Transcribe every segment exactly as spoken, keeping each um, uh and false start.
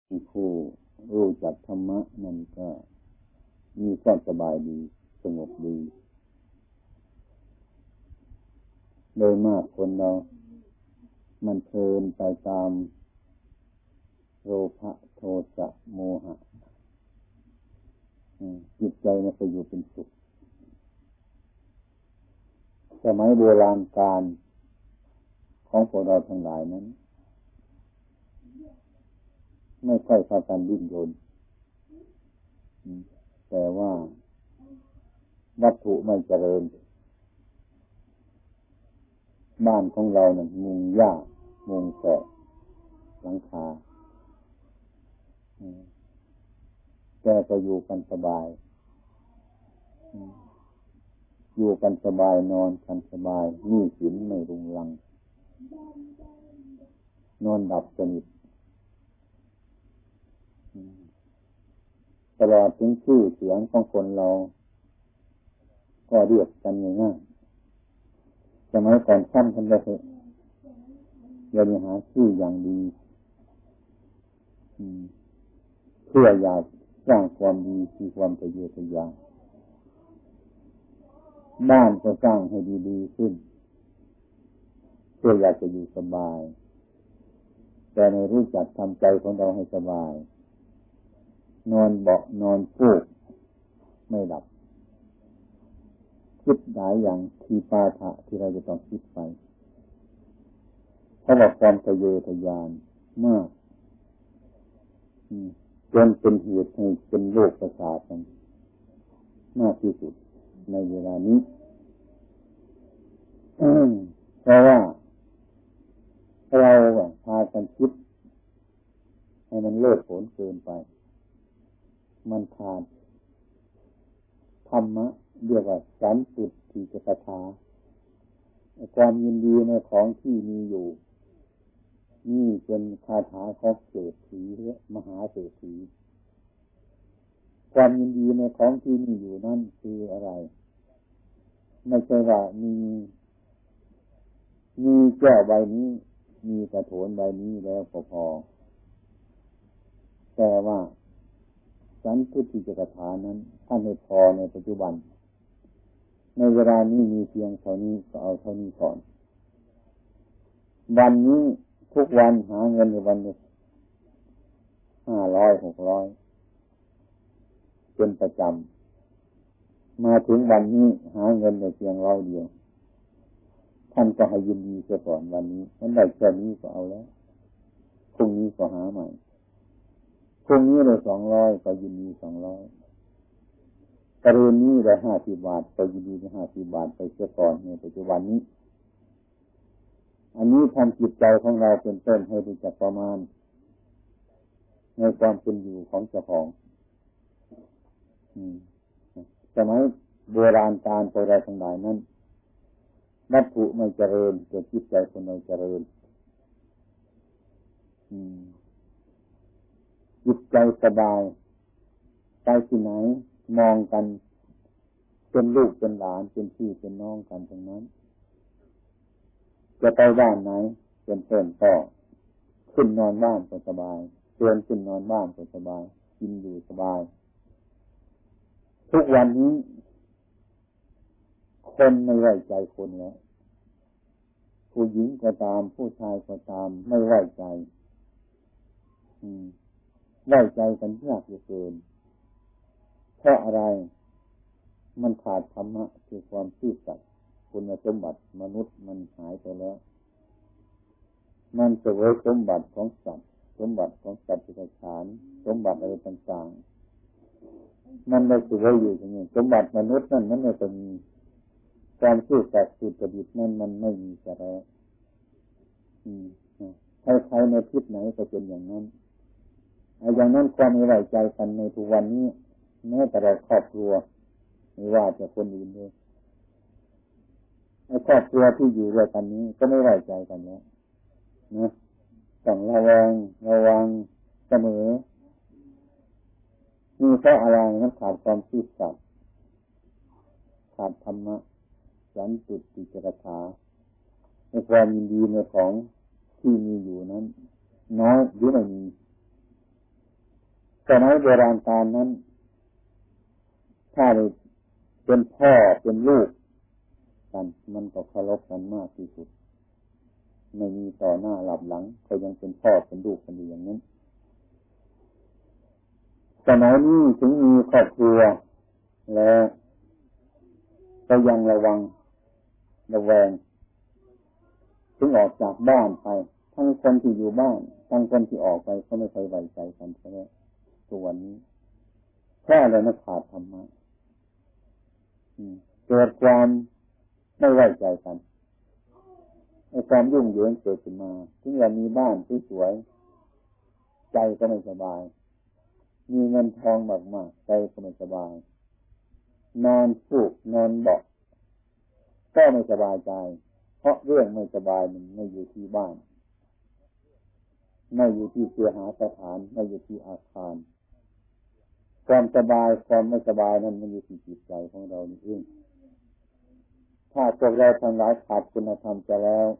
ผู้รู้จักธรรมะนั่นก็มีความสบายดีสงบดีโดยมากคนเรามันเพลินไปตามโลภะโทสะโมหะจิตใจมันไปอยู่เป็นสุขสมัยโบราณกาลของพวกเราทั้งหลายนั้นไม่ค่อยพากันดิ้นรนแต่ว่าวัตถุไม่เจริญบ้านของเราเนี่ยมุงหญ้ามุงแฝกหลังคาแกก็อยู่กันสบายอยู่กันสบายนอนกันสบายหนี้สินไม่รุงรังนอนดับสนิทตลอดถึงชื่อเสียงของคนเราก็เรียกกันง่ายๆสมัยก่อนขั้นกันไปเถอะอย่าไปหาชื่ออย่างดีเพื่ออยากสร้างความดีมีความทะเยอทะยานบ้านก็สร้างให้ดีๆขึ้นเพื่ออยากจะอยู่สบายแต่ไม่รู้จักทำใจของเราให้สบายนอนเบาะนอนฟูกไม่หลับคิดหลายอย่างทีปาฐะที่เราจะต้องคิดไปเพราะว่าความทะเยอทะยานมากจนเป็นเหตุให้เป็นโรคประสาทกันมากที่สุดในเวลานี้เพราะว่าเราพากันคิดให้มันเลิศผลเกินไปมันขาดธรรมะเรียกว่าสันตุติจกถาความยินดีในของที่มีอยู่นี่เป็นคาถาของเศรษฐีหรือมหาเศรษฐีความยินดีในของที่มีอยู่นั่นคืออะไรไม่ใช่ว่ามีมีแก้วใบนี้มีกระโถนใบนี้แล้วพอพอแต่ว่าสันตุติจกถานั้นท่านให้พอในปัจจุบันในเวลานี้มีเพียงเท่านี้ก็เอาเท่านี้ก่อนวันนี้ทุกวันหาเงินในวันนี้ห้าร้อยหกร้อยเป็นประจำมาถึงวันนี้หาเงินในเพียงร้อยเดียวท่านก็ให้ยินดีเสียก่อนวันนี้นั้นได้แค่นี้ก็เอาแล้วพรุ่งนี้ก็หาใหม่พรุ่งนี้ได้สองร้อยก็ยินดีสองร้อยกรณีนี้ได้ห้าสิบบาทก็ยินดีได้ห้าสิบบาทไปเสียก่อนในปัจจุบันนี้อันนี้ทำจิตใจของเราเป็นต้นให้รู้จักประมาณในความเป็นอยู่ของเจ้าของสมัยโบราณการโบราณทั้งหลายนั้นวัตถุไม่เจริญแต่จิตใจคนเราเจริญจิตใจสบายไปที่ไหนมองกันเป็นลูกเป็นหลานเป็นพี่เป็นน้องกันทั้งนั้นจะไปบ้านไหนเป็นเพื่อนก็ขึ้นนอนบ้านก็สบายเตือนขึ้นนอนบ้านก็สบายกินอยู่สบายทุกวันนี้คนไม่ไว้ใจคนแล้วผู้หญิงก็ตามผู้ชายก็ตามไม่ไว้ใจไว้ใจกันยากเหลือเกินเพราะอะไรมันขาดธรรมะคือความซื่อสัตย์คุณสมบัติมนุษย์มันหายไปแล้วมันเสวยสมบัติของสัตว์สมบัติของสัตว์ที่ฉานสมบัติอะไรต่างๆมันไม่เสวยอยู่อย่างนี้สมบัติมนุษย์นั่นมันไม่เป็นความซื่อสัตย์สุจริตนั่นมันไม่มีจะแล้วใครๆในทิศไหนก็เป็นอย่างนั้นอย่างนั้นความไม่ไว้ใจกันในทุกวันนี้แม้แต่เราครอบครัวไม่ว่าจะคนอื่นด้วยในครอบครัวที่อยู่ด้วยกันนี้ก็ไม่ไว้ใจกันแล้วนะต้องระวังระวังเสมอนี่เพราะอะไรมันขาดความซื่อสัตย์ขาดธรรมะสันตุติจกถาในความยินดีในของที่มีอยู่นั้นน้อยหรือไม่มีสมัยโบราณกาลนั้นถ้าเป็นพ่อเป็นลูกกันมันก็เคารพกันมากที่สุดไม่มีต่อหน้าหลับหลังก็ยังเป็นพ่อเป็นลูกกันอยู่อย่างนั้นสมัยนี้ถึงมีครอบครัวแล้วก็ยังระวังระแวงถึงออกจากบ้านไปทั้งคนที่อยู่บ้านทั้งคนที่ออกไปก็ไม่เคยไว้ใจกันใช่ไหมตัวนี้แค่อะไรนะขาดธรรมะเกิดความไม่ไว้ใจกันไอ้ความยุ่งเหยิงเกิดขึ้นมาถึงเรามีบ้านสวยๆใจก็ไม่สบายมีเงินทองมากๆใจก็ไม่สบายนอนฟูกนอนเบาะก็ไม่สบายใจเพราะเรื่องไม่สบายมันไม่อยู่ที่บ้านไม่อยู่ที่เสื้อหาสถานไม่อยู่ที่อาคารความสบายความไม่สบายนั้นมันอยู่ที่จิตใจของเราเองถ้าพวกเราทั้งหลายขาดคุณธรรมจะแล้ว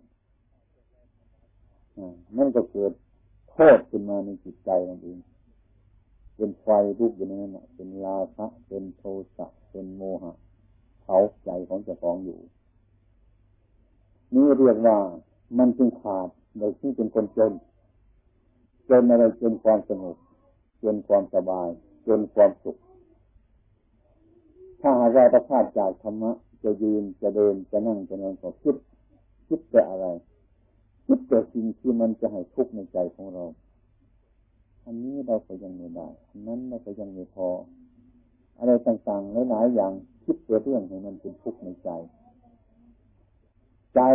นั่นก็เกิดโทษขึ้นมาในจิตใจเราเองเป็นไฟลุกอยู่ในนั้นเป็นราคะเป็นโทสะเป็นโมหะเผาใจของเจ้าของอยู่นี่เรียกว่ามันจึงขาดโดยที่เป็นคนจนจนอะไรจนความสงบจนความสบายจนความสุขถ้าหากเราประพาสจากธรรมะจะยืนจะเดินจะนั่งจะนอนก็คิดคิดแต่อะไรคิดแต่สิ่งที่มันจะให้ทุกข์ในใจของเราอันนี้เราก็ยังไม่ได้อันนั้นเราก็ยังไม่พออะไรต่างๆหลายๆอย่างคิดแต่เรื่องให้มันเป็นทุกข์ในใจใจ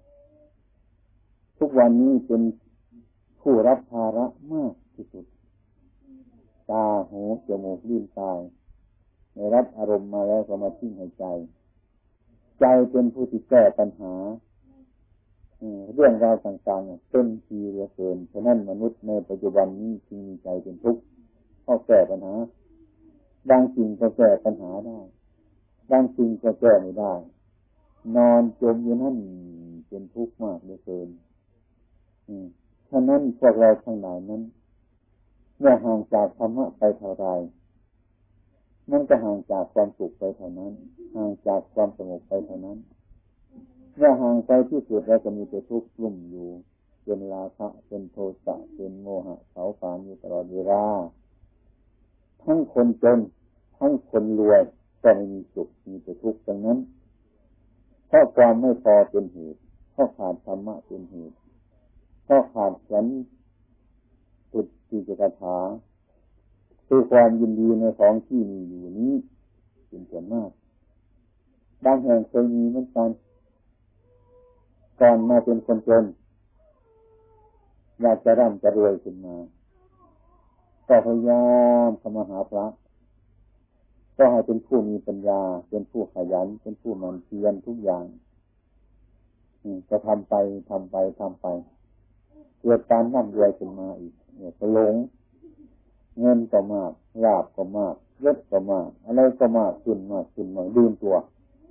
ทุกวันนี้เป็นผู้รับภาระมากที่สุดตาหูจมูกลิ้นกายได้รับอารมณ์มาแล้วก็มาทิ้งให้ใจใจเป็นผู้ที่แก้ปัญหาเรื่องราวต่างๆเป็นทีเหลือเกินฉะนั้นมนุษย์ในปัจจุบันนี้จึงมีใจเป็นทุกข์เพราะแก้ปัญหาบางสิ่งก็แก้ปัญหาได้บางสิ่งก็แก้ไม่ได้นอนจมอยู่นั่นเป็นทุกข์มากเหลือเกินฉะนั้นพวกเราทั้งหลายนั้นเมื่อห่างจากธรรมะไปเท่าไรมันก็ห่างจากความสุขไปเท่านั้นห่างจากความสงบไปเท่านั้นเมื่อห่างไปที่สุดแล้วจะมีแต่ทุกข์กลุ่มอยู่เป็นราคะเป็นโทสะเป็นโมหะเผาผลาญอยู่ตลอดเวลาทั้งคนจนทั้งคนรวยก็ไม่มีสุขมีแต่ทุกข์ดังนั้นเพราะความไม่พอเป็นเหตุเพราะขาดธรรมะเป็นเหตุเพราะขาดสันตุติจกถาคือความยินดีในของที่มีอยู่นี้เป็นส่วนมากบางแห่งเคยมีเหมือนกันก่อนมาเป็นคนจนอยากจะร่ำจะรวยขึ้นมาก็พยายามเข้ามาหาพระก็ให้เป็นผู้มีปัญญาเป็นผู้ขยันเป็นผู้หมั่นเพียรทุกอย่างก็ทำไปทำไปทำไปเกิดการร่ำรวยขึ้นมาอีกเนี่ยก็หลงเงินก็มากลาภก็มากยศก็มากอะไรก็มากขึ้นมากขึ้นมาลืมตัว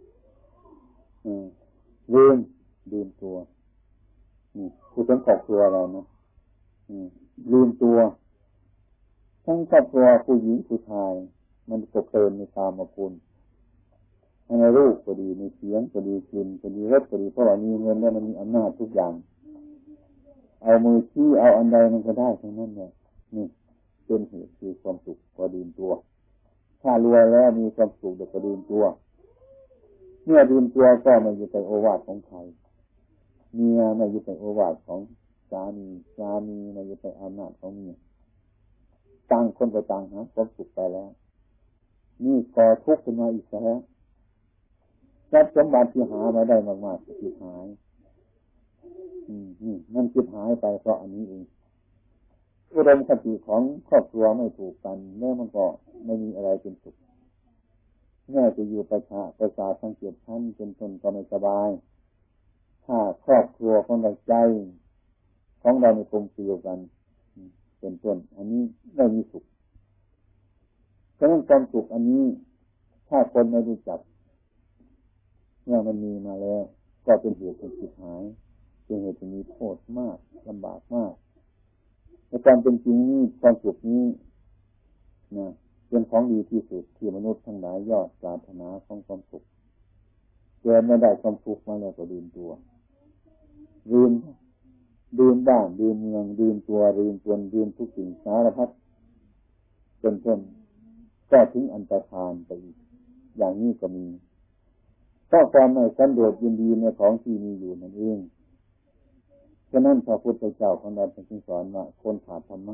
ลืมลืมตัวผู้ทั้งครอบครัวเรานะลืมตัวทั้งครอบครัวผู้หญิงผู้ชายมันก็เพลินในกามคุณในรูปก็ดีในเสียงก็ดีกลิ่นก็ดีรสก็ดีเพราะว่ามีเงินแล้วมันมีอำนาจทุกอย่างเอามือชี้เอาอันใดมันก็ได้ทั้งนั้นเนี่ยนี่เป็นเหตุคือความสุขก็ลืมตัวถ้ารวยแล้วมีความสุขเดี๋ยวก็ลืมตัวเมื่อลืมตัวก็ไม่อยู่ในโอวาทของใครเมียไม่อยู่ในโอวาทของสามีสามีไม่อยู่ในอำนาจของเมียต่างคนก็ต่างหาความสุขไปแล้วนี่ก่อทุกข์ขึ้นมาอีกแล้วทรัพย์สมบัติที่หามาได้มากๆก็หายอืมนี่มันคิดหายไปเพราะอันนี้เองอุดมคติของครอบครัวไม่ถูกกันแม้มันก็ไม่มีอะไรเป็นสุขแม้จะอยู่ประชาประชาทั้งเจ็ดชั้นเป็นต้นก็ไม่สบายถ้าครอบครัวของเราใจของเราในกลมเกลียวกันเป็นต้นอันนี้ไม่มีสุขเพราะฉะนั้นความสุขอันนี้ถ้าคนไม่รู้จักเมื่อมันมีมาแล้วก็เป็นเหตุให้จิตหายเป็นเหตุที่มีโทษมากลำบากมากในการเป็นจริงนี้ความสุขนี้นะเป็นของดีที่สุดที่มนุษย์ทั้งหลายยอดปรารถนาของความสุขเกิดไม่ได้ความทุกข์มาแล้วก็ลืมตัวลืมลืมบ้านลืมเมืองลืมตัวลืมตนลืมทุกสิ่งสารพัดจนจนก็ถึงอันตรธานไปอีกอย่างนี้ก็มีเพราะความไม่สันโดษยินดีในของที่มีอยู่นั่นเองฉะนั้นพระพุทธเจ้าของเราจึงสอนว่าคนขาดธรรมะ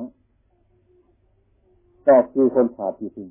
ก็คือคนขาดที่พึ่ง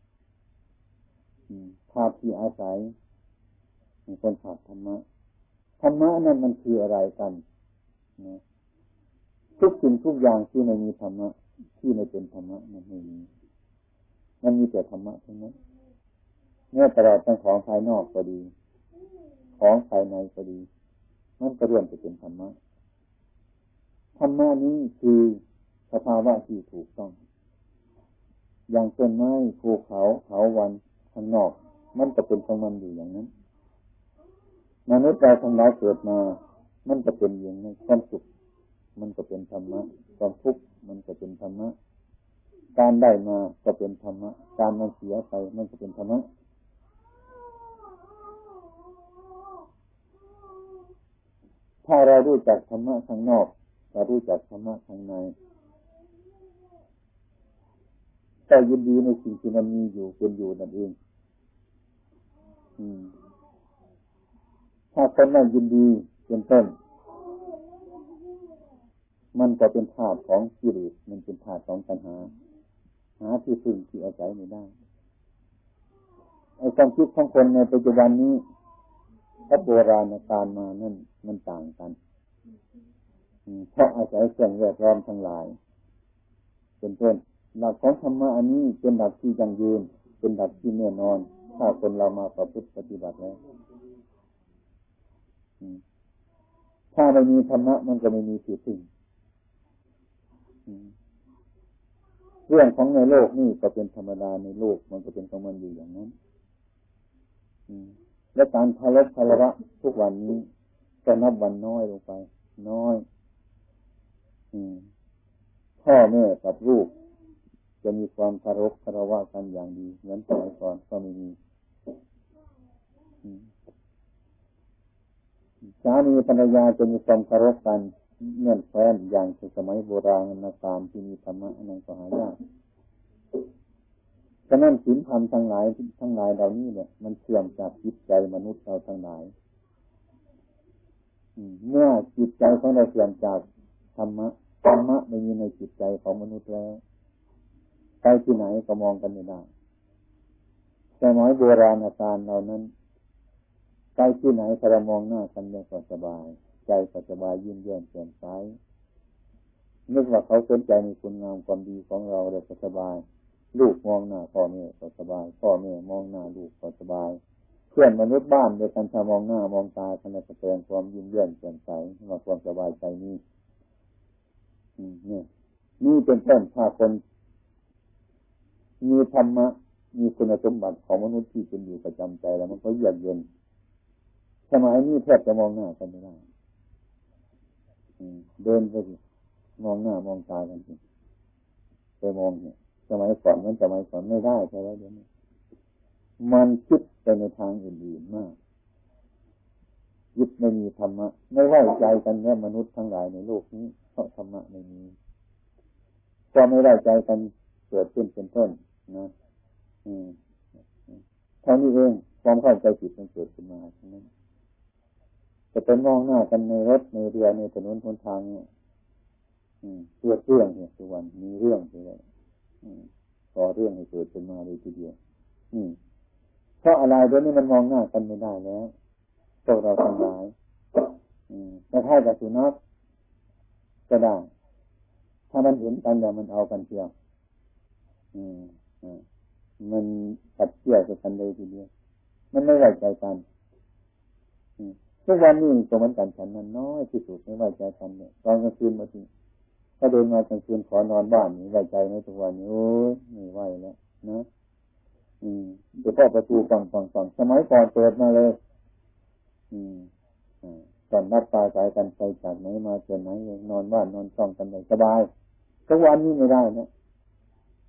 ขาดที่อาศัยคนขาดธรรมะธรรมะนั่นมันคืออะไรกันนะทุกสิ่งทุกอย่างที่ไม่มีธรรมะที่ไม่เป็นธรรมะมันไม่มีมันมีแต่ธรรมะทั้งนั้นเมื่อตลอดทั้งของภายนอกก็ดีของภายในก็ดีมันก็ล้วนจะเป็นธรรมะธรรมะนี้คือสภาวะที่ถูกต้องอย่างต้นไม้ภูเขาเขาวันข้างนอกมันจะเป็นของมันอยู่อย่างนั้นมนุษย์เราทั้งหลายเกิดมามันจะเป็นอย่างนั้นความสุขมันก็เป็นธรรมะความทุกข์มันก็เป็นธรรมะการได้มาก็เป็นธรรมะการมันเสียไปมันก็เป็นธรรมะถ้าเรารู้จักธรรมะข้างนอกเรารู้จักธรรมะข้างในก็ยินดีในสิ่งที่มันมีอยู่เป็นอยู่นั่นเองถ้าคนนั้นยินดีเป็นต้นมันก็เป็นธาตุของกิเลสมันเป็นธาตุของตัณหาหาที่พึ่งที่อาศัยไม่ได้ไอ้ความคิดของคนในปัจจุบันนี้กับโบราณกาลมานั่นมันต่างกันเพราะอาศัยสิ่งแวดล้อมทั้งหลายเป็นต้นหลักของธรรมะอันนี้เป็นหลักที่ยั่งยืนเป็นหลักที่แน่นอนถ้าคนเรามาประพฤติปฏิบัติแล้วถ้าไม่มีธรรมะมันก็ไม่มีที่พึ่งเรื่องของในโลกนี่ก็เป็นธรรมดาในโลกมันก็เป็นของมันอยู่อย่างนั้นและการเคารพคารวะทุกวันนี้ก็นับวันน้อยลงไปน้อยพ่อแม่กับลูกจะมีความเคารพคารวะกันอย่างดีเหมือนสมัยก่อนก็ไม่มีสามีภรรยาจะมีความเคารพกันเงื่อนแฟ้นอย่างสมัยโบราณกาลที่มีธรรมะนั่นก็หายากฉะนั้นศีลธรรมทั้งหลายทั้งหลายเหล่านี้เนี่ยมันเชื่อมจากจิตใจมนุษย์เราทั้งหลายเมื่อจิตใจของเราเชื่อมจากธรรมะธรรมะไม่มีในจิตใจของมนุษย์แล้วไปที่ไหนก็มองกันไม่ได้สมัยโบราณกาลเหล่านั้นไปที่ไหนถ้าเรามองหน้ากันก็สบายใจก็สบายยิ้มแย้มแจ่มใสนึกว่าเขาสนใจในคุณงามความดีของเราเลยก็สบายลูกมองหน้าพ่อแม่ก็สบายพ่อแม่มองหน้าลูกก็สบายเพื่อนมนุษย์บ้านโดยการมองหน้ามองตากันแสดงความยิ้มแย้มแจ่มใสมาความสบายใจนี้นี่นี่เป็นต้นถ้าคนมีธรรมะมีคุณสมบัติของมนุษย์ที่เป็นอยู่ประจำใจแล้วมันก็เยือกเย็นสมัยนี้แทบจะมองหน้ากันไม่ได้เดินไปมองหน้ามองตากันสิไปมองเนี่ยสมัยก่อนมันสมัยก่อนไม่ได้ใช่ไหมเดี๋ยวนี้มันคิดไปในทางอื่นๆมากยึดไม่มีธรรมะไม่ไว้ใจกันเนี่ยมนุษย์ทั้งหลายในโลกนี้เพราะธรรมะไม่มีก็ไม่ไว้ใจกันเกิดขึ้นเป็นต้นนะอืมเท่านี้เองความเข้าใจผิดมันเกิดขึ้นมาใช่ไหมจะเป็นมองหน้ากันในรถในเรือในถนนหนทางเนี่ยเพื่อเรื่องเนี่ยทุกวันมีเรื่องเลยก่อเรื่องให้เกิดขึ้นมาเลยทีเดียวเพราะอะไรเดี๋ยวนี้มันมองหน้ากันไม่ได้แล้วพวกเราทั้งหลายแต่ถ้ากับสุนัขก็ได้ถ้ามันเห็นกันแล้วมันเอากันเที่ยวมันตัดเกี่ยวกันเลยทีเดียวมันไม่ไว้ใจกันทุกวันนี้ก็เหมือนกันฉันนั้นน้อยที่สุดไม่ไว้ใจกันเนี่ยตอนกลางคืนมาทีถ้าเดินมากลางคืนขอนอนบ้านนี่ไว้ใจไหมทุกวันนี้โอ้ยไม่ไหวแล้วนะอืมเดี๋ยวพ่อประตูฟังฟังฟังสมัยก่อนเปิดมาเลยอืมอ่าก่อนนัดตาสายกันไปจากไหนมาเจอไหนนอนบ้านนอนช่องกันเลยสบายทุกวันนี้ไม่ได้นะ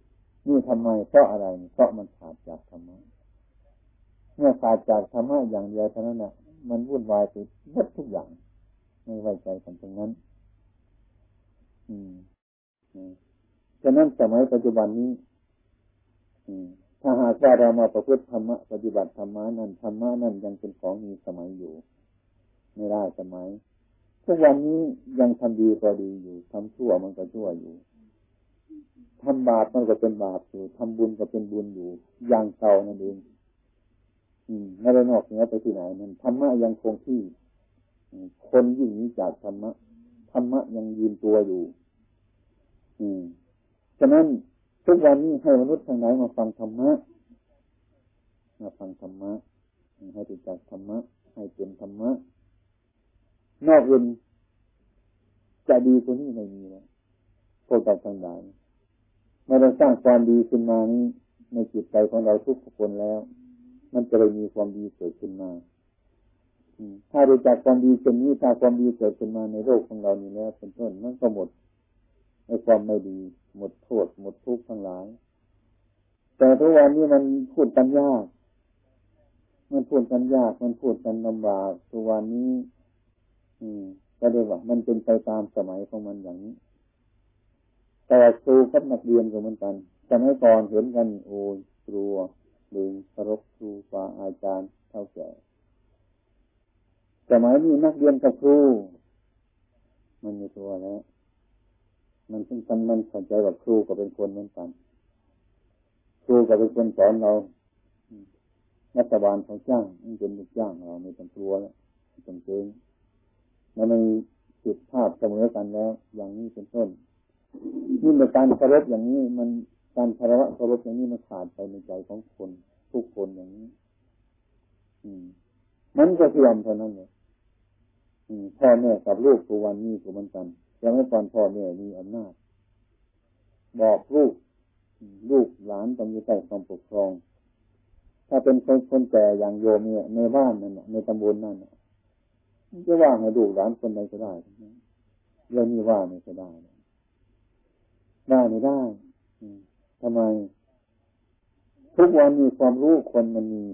นี่ทำไมเพราะอะไรเพราะมันขาดจากธรรมะเมื่อขาดจากธรรมะอย่างเดียวเท่านั้นน่ะมันวุ่นวายไปหมดทุกอย่างไม่ไว้ใจกันตรงนั้นอืมฉะนั้นสมัยปัจจุบันนี้ถ้าหากว่าเรามาประพฤติธรรมะปฏิบัติธรรมะนั้นธรรมะนั้นยังเป็นของมีสมัยอยู่ไม่ได้สมัยทุกวันนี้ยังทำดีก็ดีอยู่ทำชั่วมันก็ชั่วอยู่ทำบาปมันก็เป็นบาปอยู่ทำบุญก็เป็นบุญอยู่อย่างเก่านั่นเองไม่ได้นอกเหนือไปที่ไหนนั่นธรรมะยังคงที่คนยิ่งหนีจากธรรมะธรรมะยังยืนตัวอยู่อืมฉะนั้นทุกวันนี้ให้มนุษย์ทั้งหลายมาฟังธรรมะมาฟังธรรมะให้รู้จักธรรมะให้เป็นธรรมะนอกอื่นจะดีกว่านี้ไม่มีแล้วพวกเราทั้งหลายเมื่อเราสร้างความดีขึ้นมานี้ในจิตใจของเราทุกคนแล้วมันจะได้มีความดีเกิดขึ้นมาถ้ารู้จักความดีเช่นนี้ถ้าความดีเกิดขึ้นมาในโลกของเรานี้แล้วเป็นต้นมันก็หมดในความไม่ดีหมดโทษหมดทุกข์ทั้งหลายแต่ทุกวันนี้มันพูดกันยากมันพูดกันยากมันพูดกันลำบากทุกวันนี้อืมก็เรียกว่ามันเป็นไปตามสมัยของมันอย่างนี้แต่ครูกับนักเรียนก็เหมือนกันสมัยก่อนเห็นกันโอ้ยครูหรือเคารพครูบาอาจารย์เท่าแก่สมัยนี้นักเรียนกับครูมันมีตัวแล้วมันเป็นกันมันเข้าใจว่าครูก็เป็นคนเหมือนกันครูก็เป็นคนสอนเรารัฐบาลเขาจ้างมันเป็นลูกจ้างเราไม่ต้องกลัวแล้วไม่ต้องเกรงมันมีจุดภาพเสมอกันแล้วอย่างนี้เป็นต้นนี่ในการเคารพอย่างนี้มันการคารวะเคารพอย่างนี้มันขาดไปในใจของคนทุกคนอย่างนี้อืมมันก็เสื่อมเท่านั้นเลยอืมพ่อแม่กับลูกทุกวันนี้ก็เหมือนกันแต่เมื่อก่อนพ่อแม่มีอำนาจบอกลูกลูกหลานต้องอยู่ใต้ความปกครองถ้าเป็นคนคนแก่อย่างโยมเนี่ยในบ้านนั่นในตำบลนั่นจะว่าให้ลูกหลานคนใดก็ได้เรื่องนี้ว่าไม่ได้ได้ไม่ได้ทำไมทุกวันมีความรู้คนมันมี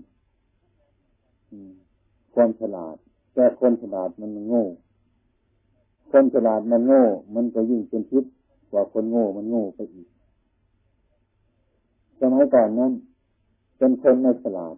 ความฉลาดแต่คนฉลาดมันโง่คนฉลาดมันโง่มันก็ยิ่งเป็นพิษกว่าคนโง่มันโง่ไปอีกสมัยก่อนนั้นเป็นคนไม่ฉลาด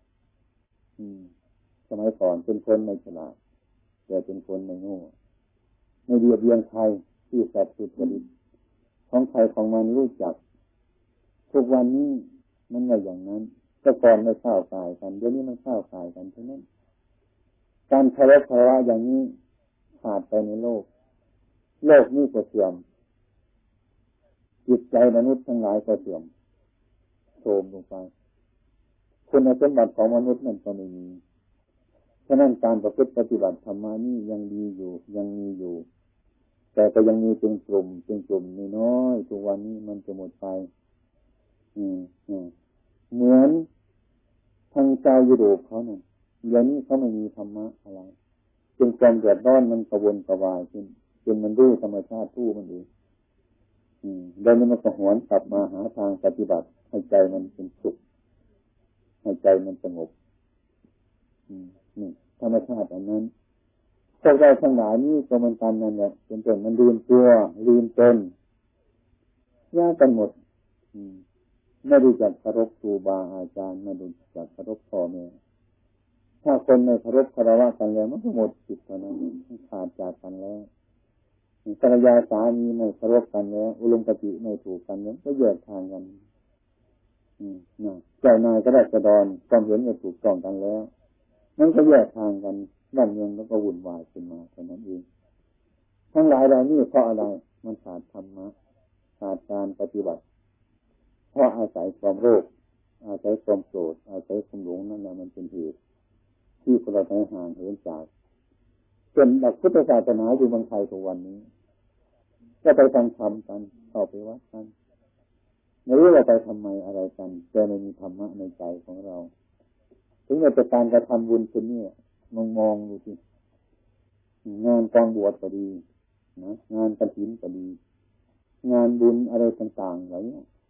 สมัยก่อนเป็นคนไม่ฉลาดแต่เป็นคนไม่โง่ไม่เบียดเบียนใครที่สัตว์สุจริตของใครของมันรู้จักทุกวันนี้มันไม่อย่างนั้นแต่ก่อนไม่เข้าใจกันเดี๋ยวนี้มันเข้าใจกันเท่านั้นการเคารพคารวะอย่างนี้ขาดไปในโลกโลกนี้ก็เสื่อมจิตใจมนุษย์ทั้งหลายก็เสื่อมโทรมลงไปคุณสมบัติของมนุษย์นั่นก็ไม่มีฉะนั้นการประพฤติปฏิบัติธรรมนี่ยังดีอยู่ยังมีอยู่แต่ก็ยังมีเป็นกลุ่มเป็นกลุ่มน้อยๆทุกวันนี้มันจะหมดไปอืมอืมเหมือนทางชาวยุโรปเขาเนี่ยเดี๋ยวนี้เขาไม่มีธรรมะอะไรจนความเดือดร้อนมันกระวนกระวายขึ้นจนมันรู้ธรรมชาติทู่มันเองอืมแล้วมันก็หวนกลับมาหาทางปฏิบัติให้ใจมันเป็นสุขให้ใจมันสงบอืมนี่ธรรมชาติอันนั้นพวกเราทั้งหลายนี่ก็มันกันนั่นแหละเป็นต้นมันลืมตัวลืมตนยากกันหมดอืมไม่รู้จักเคารพครูบาอาจารย์ไม่รู้จักเคารพพ่อแม่ถ้าคนไม่เคารพคารวะกันแล้วมันก็หมดจิตเท่านั้นขาดจากกันแล้วภรรยาสามีไม่เคารพกันแล้วอุดมคติไม่ถูกกันแล้วก็แยกทางกันอืมนะเจ้านายก็ได้กระดอนความเห็นไม่ถูกต้องกันแล้วมันก็แยกทางกันบ้านเมืองแล้วก็วุ่นวายขึ้นมาเท่านั้นเองทั้งหลายเหล่านี้เพราะอะไรมันขาดธรรมะขาดการปฏิบัติเพราะอาศัยความโลภอาศัยความโกรธอาศัยความหลงนั่นแหละมันเป็นเหตุที่คนเราห่างเหินจากจนหลักพุทธศาสนาอยู่เมืองไทยทุกวันนี้ก็ไปทำธรรมกันเข้าไปวัดกันไม่รู้ว่าไปทำไมอะไรกันแต่ไม่มีธรรมะในใจของเราถึงแม้จะการกระทำบุญเช่นนี้มองมองดูสิงานกองบวชก็ดีนะงานกฐินก็ดีงานบุญอะไรต่างๆเหล่านี้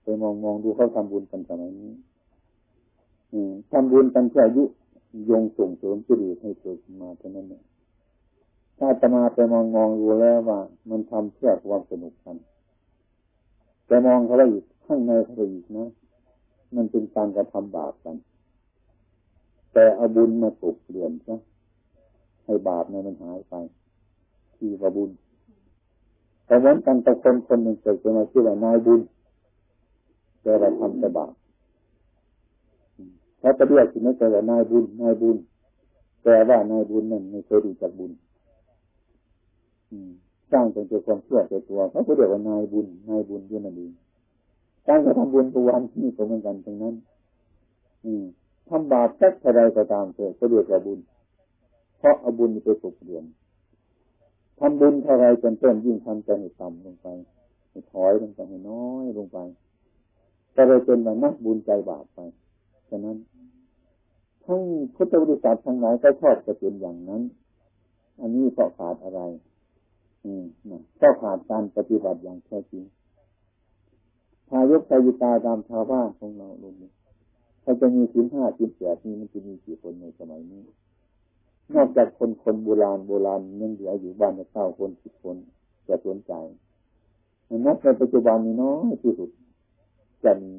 ไปมองมองดูเขาทำบุญกันสมัยนี้ทำบุญกันเพื่อยุยงส่งเสริมจิตให้เกิดมาเท่านั้นเองถ้าจะมาไปมองมองดูแล้วว่ามันทำเพื่อความสนุกกันแต่มองเขาไปอีกข้างในเขาไปอีกนะมันเป็นการกระทำบาปกันแต่เอาบุญมาปลุกเปลี่ยนซะให้บาปนั้นมันหายไปที่ว่าบุญแต่เหมือนกันแต่คนคนหนึ่งเกิดขึ้นมาชื่อว่านายบุญแต่เราทำแต่บาปถ้าจะเรียกถึงนั่นแต่ว่านายบุญนายบุญแต่ว่านายบุญนั่นไม่เคยรู้จักบุญสร้างเป็นความเชื่อในตัวเขาก็เรียกว่านายบุญนายบุญด้วยนั่นเองการกระทำบุญตัววันนี่ก็เหมือนกันตรงนั้นทำบาปสักเท่าไรก็ตามเถอะก็เรียกว่าบุญเพราะเอาบุญไปปลุกเปลี่ยนทำบุญเท่าไรจนต้นยิ่งทำใจให้ต่ำลงไปให้ถอยลงไปให้น้อยลงไปก็เลยเป็นว่านักบุญใจบาปไปฉะนั้นทั้งพุทธบริษัททั้งหลายก็ชอบจะเป็นอย่างนั้นอันนี้เพราะขาดอะไรอืมนะก็ขาดการปฏิบัติอย่างแท้จริงทายกทายิตาตามชาวบ้านของเราลงนี้ถ้าจะมีศีลห้าศีลแปดนี่มันจะมีกี่คนในสมัยนี้นอกจากคนคนโบราณโบราณยังเหลืออยู่บ้านละเก้าคนสิบคนจะสนใจนับในปัจจุบันนี้น้อยที่สุดจะมี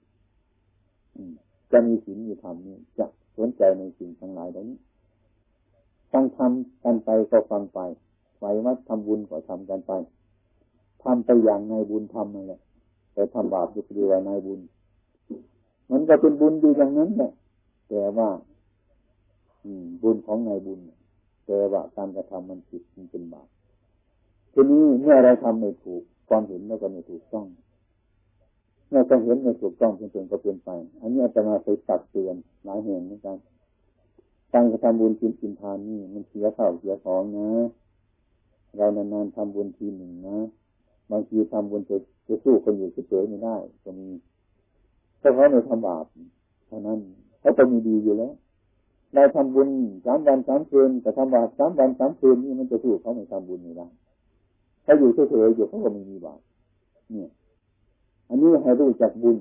จะมีศีลมีธรรมนี่จะสนใจในสิ่งทั้งหลายเหล่านี้ฟังทำกันไปก็ฟังไปไปวัดทำบุญก็ทำกันไปทำไปอย่างนายบุญทำนั่นแหละแต่ทำบาปอยู่เดียวนายบุญมันก็เป็นบุญอยู่อย่างนั้นแหละแต่ว่าบุญของนายบุญแต่ว่าการกระทำมันผิดมันเป็นบาปทีนี้เมื่อเราทำไม่ถูกความเห็นเราก็ไม่ถูกต้องเมื่อความเห็นไม่ถูกต้องจนๆก็เป็นไปอันนี้อาจารย์เคยตักเตือนหลายแห่งเหมือนกันการกระทำบุญกินกินทานนี่มันเสียข้าวเสียของนะเรานานๆทำบุญทีหนึ่งนะบางทีทำบุญจะจะสู้คนอยู่เฉยๆไม่ได้ก็มีเพราะเขาไม่ทำบาปเท่านั้นเขาก็มีดีอยู่แล้วเราทำบุญสามวันสามคืนแต่ทำบาปสามวันสามคืนนี่มันจะสู้เขาไม่ทำบุญไม่ได้ถ้าอยู่เฉยๆอยู่เขาก็ไม่มีบาปเนี่ยอันนี้ให้รู้จักบุญ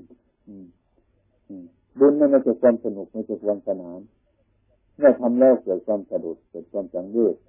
บุญนั่นมันจะความสนุกมันจะความสนานเมื่อทำแล้วเกิดความสะดุดเกิดความจังเวช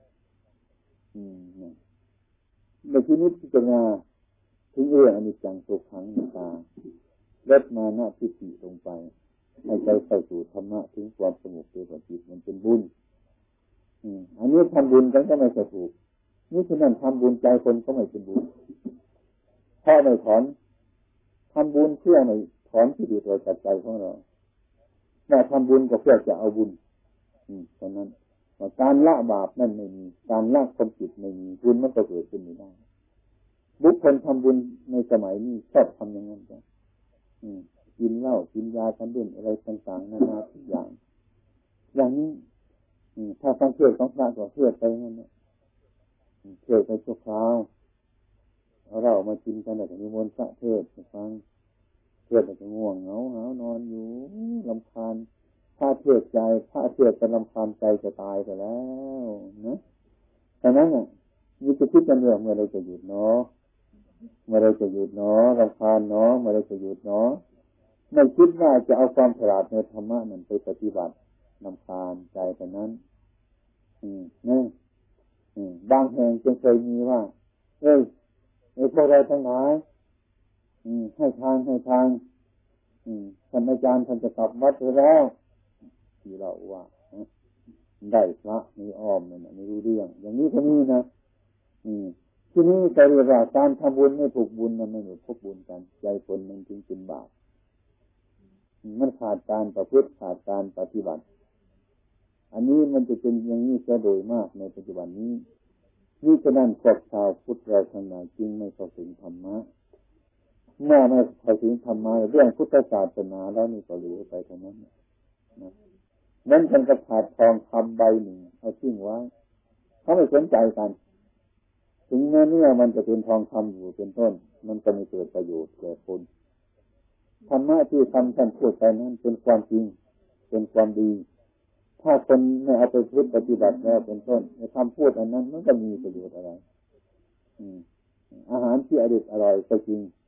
ในที่นี้พิจารณาถึงเรื่องอนิจจังทุกขังอนัตตาลดมานะทิฏฐิลงไปให้ใจเข้าสู่ธรรมะถึงความสงบตัวจิตมันเป็นบุญอันนี้ทำบุญกันก็ไม่ถูกนี่ฉะนั้นทำบุญใจคนก็ไม่เป็นบุญเพราะไม่ถอนทำบุญเพื่อไม่ถอนที่ดีตัวจัดใจของเราแต่ทำบุญก็เพื่อจะเอาบุญฉะนั้นการละบาปนั่นไม่มีการละความผิดไม่มีบุญมันก็เกิดขึ้นไม่ได้บุคคลทำบุญในสมัยนี้ชอบทำอย่างนั้นจ้ะกินเหล้ากินยากันดื่มอะไรต่างๆนานาทุกอย่างอย่างนี้ถ้าฟังเทศน์ของพระก็เทศน์ไปงั้นนะเทศน์ไปชั่วคราวเอาเรามากินกันแต่นิมนต์พระเทศน์ฟังเทศน์แต่ง่วงเหงาหาวนอนอยู่รำคาญพระเทศน์ใจพระเทศน์จะรำคาญใจจะตายไปแล้วนะฉะนั้นน่ะมีจะคิดกันเรื่องเมื่อไรจะหยุดเนาะเมื่อไรจะหยุดเนาะรำคาญเนาะเมื่อไรจะหยุดเนาะไม่คิดว่าจะเอาความฉลาดในธรรมะนั่นไปปฏิบัติรำคาญใจแต่นั้นอืมนี่อืมบางแห่งจึงเคยมีว่าเอ้ยไอ้พวกเราทั้งหลายอืมให้ทานให้ทานอืมท่านอาจารย์ท่านจะกลับวัดไปแล้วที่เราว่าได้พระมีอ้อมเนี่ยไม่รู้เรื่องอย่างนี้ก็มีนะอืมที่นี้แต่เรื่องการทำบุญไม่ถูกบุญมันไม่ถูกพบบุญกันใจคนมันจึงเป็นบาปมันขาดการประพฤติขาดการปฏิบัติอันนี้มันจะเป็นอย่างนี้ซะโดยมากในปัจจุบันนี้นี่ฉะนั้นพวกชาวพุทธเราทั้งหลายจึงไม่เข้าถึงธรรมะเมื่อไม่เข้าถึงธรรมะเรื่องพุทธศาสนาแล้วนี่ก็เหลือไปเท่านั้นนะนั่นเป็นกระถาทองคำใบหนึ่งเอาทิ้งไว้เขาไม่สนใจกันถึงแม้เนี่ยมันจะเป็นทองคำอยู่เป็นต้นมันก็ไม่เกิดประโยชน์แก่คนธรรมะที่ทำท่านพูดไปนั้นเป็นความจริงเป็นความดีถ้าคนไม่เอาไปพึ่งปฏิบัติแล้วเป็นต้นในคำพูดอันนั้นมันก็มีประโยชน์อะไรอาหารที่อร่อยอร่อยก็จริง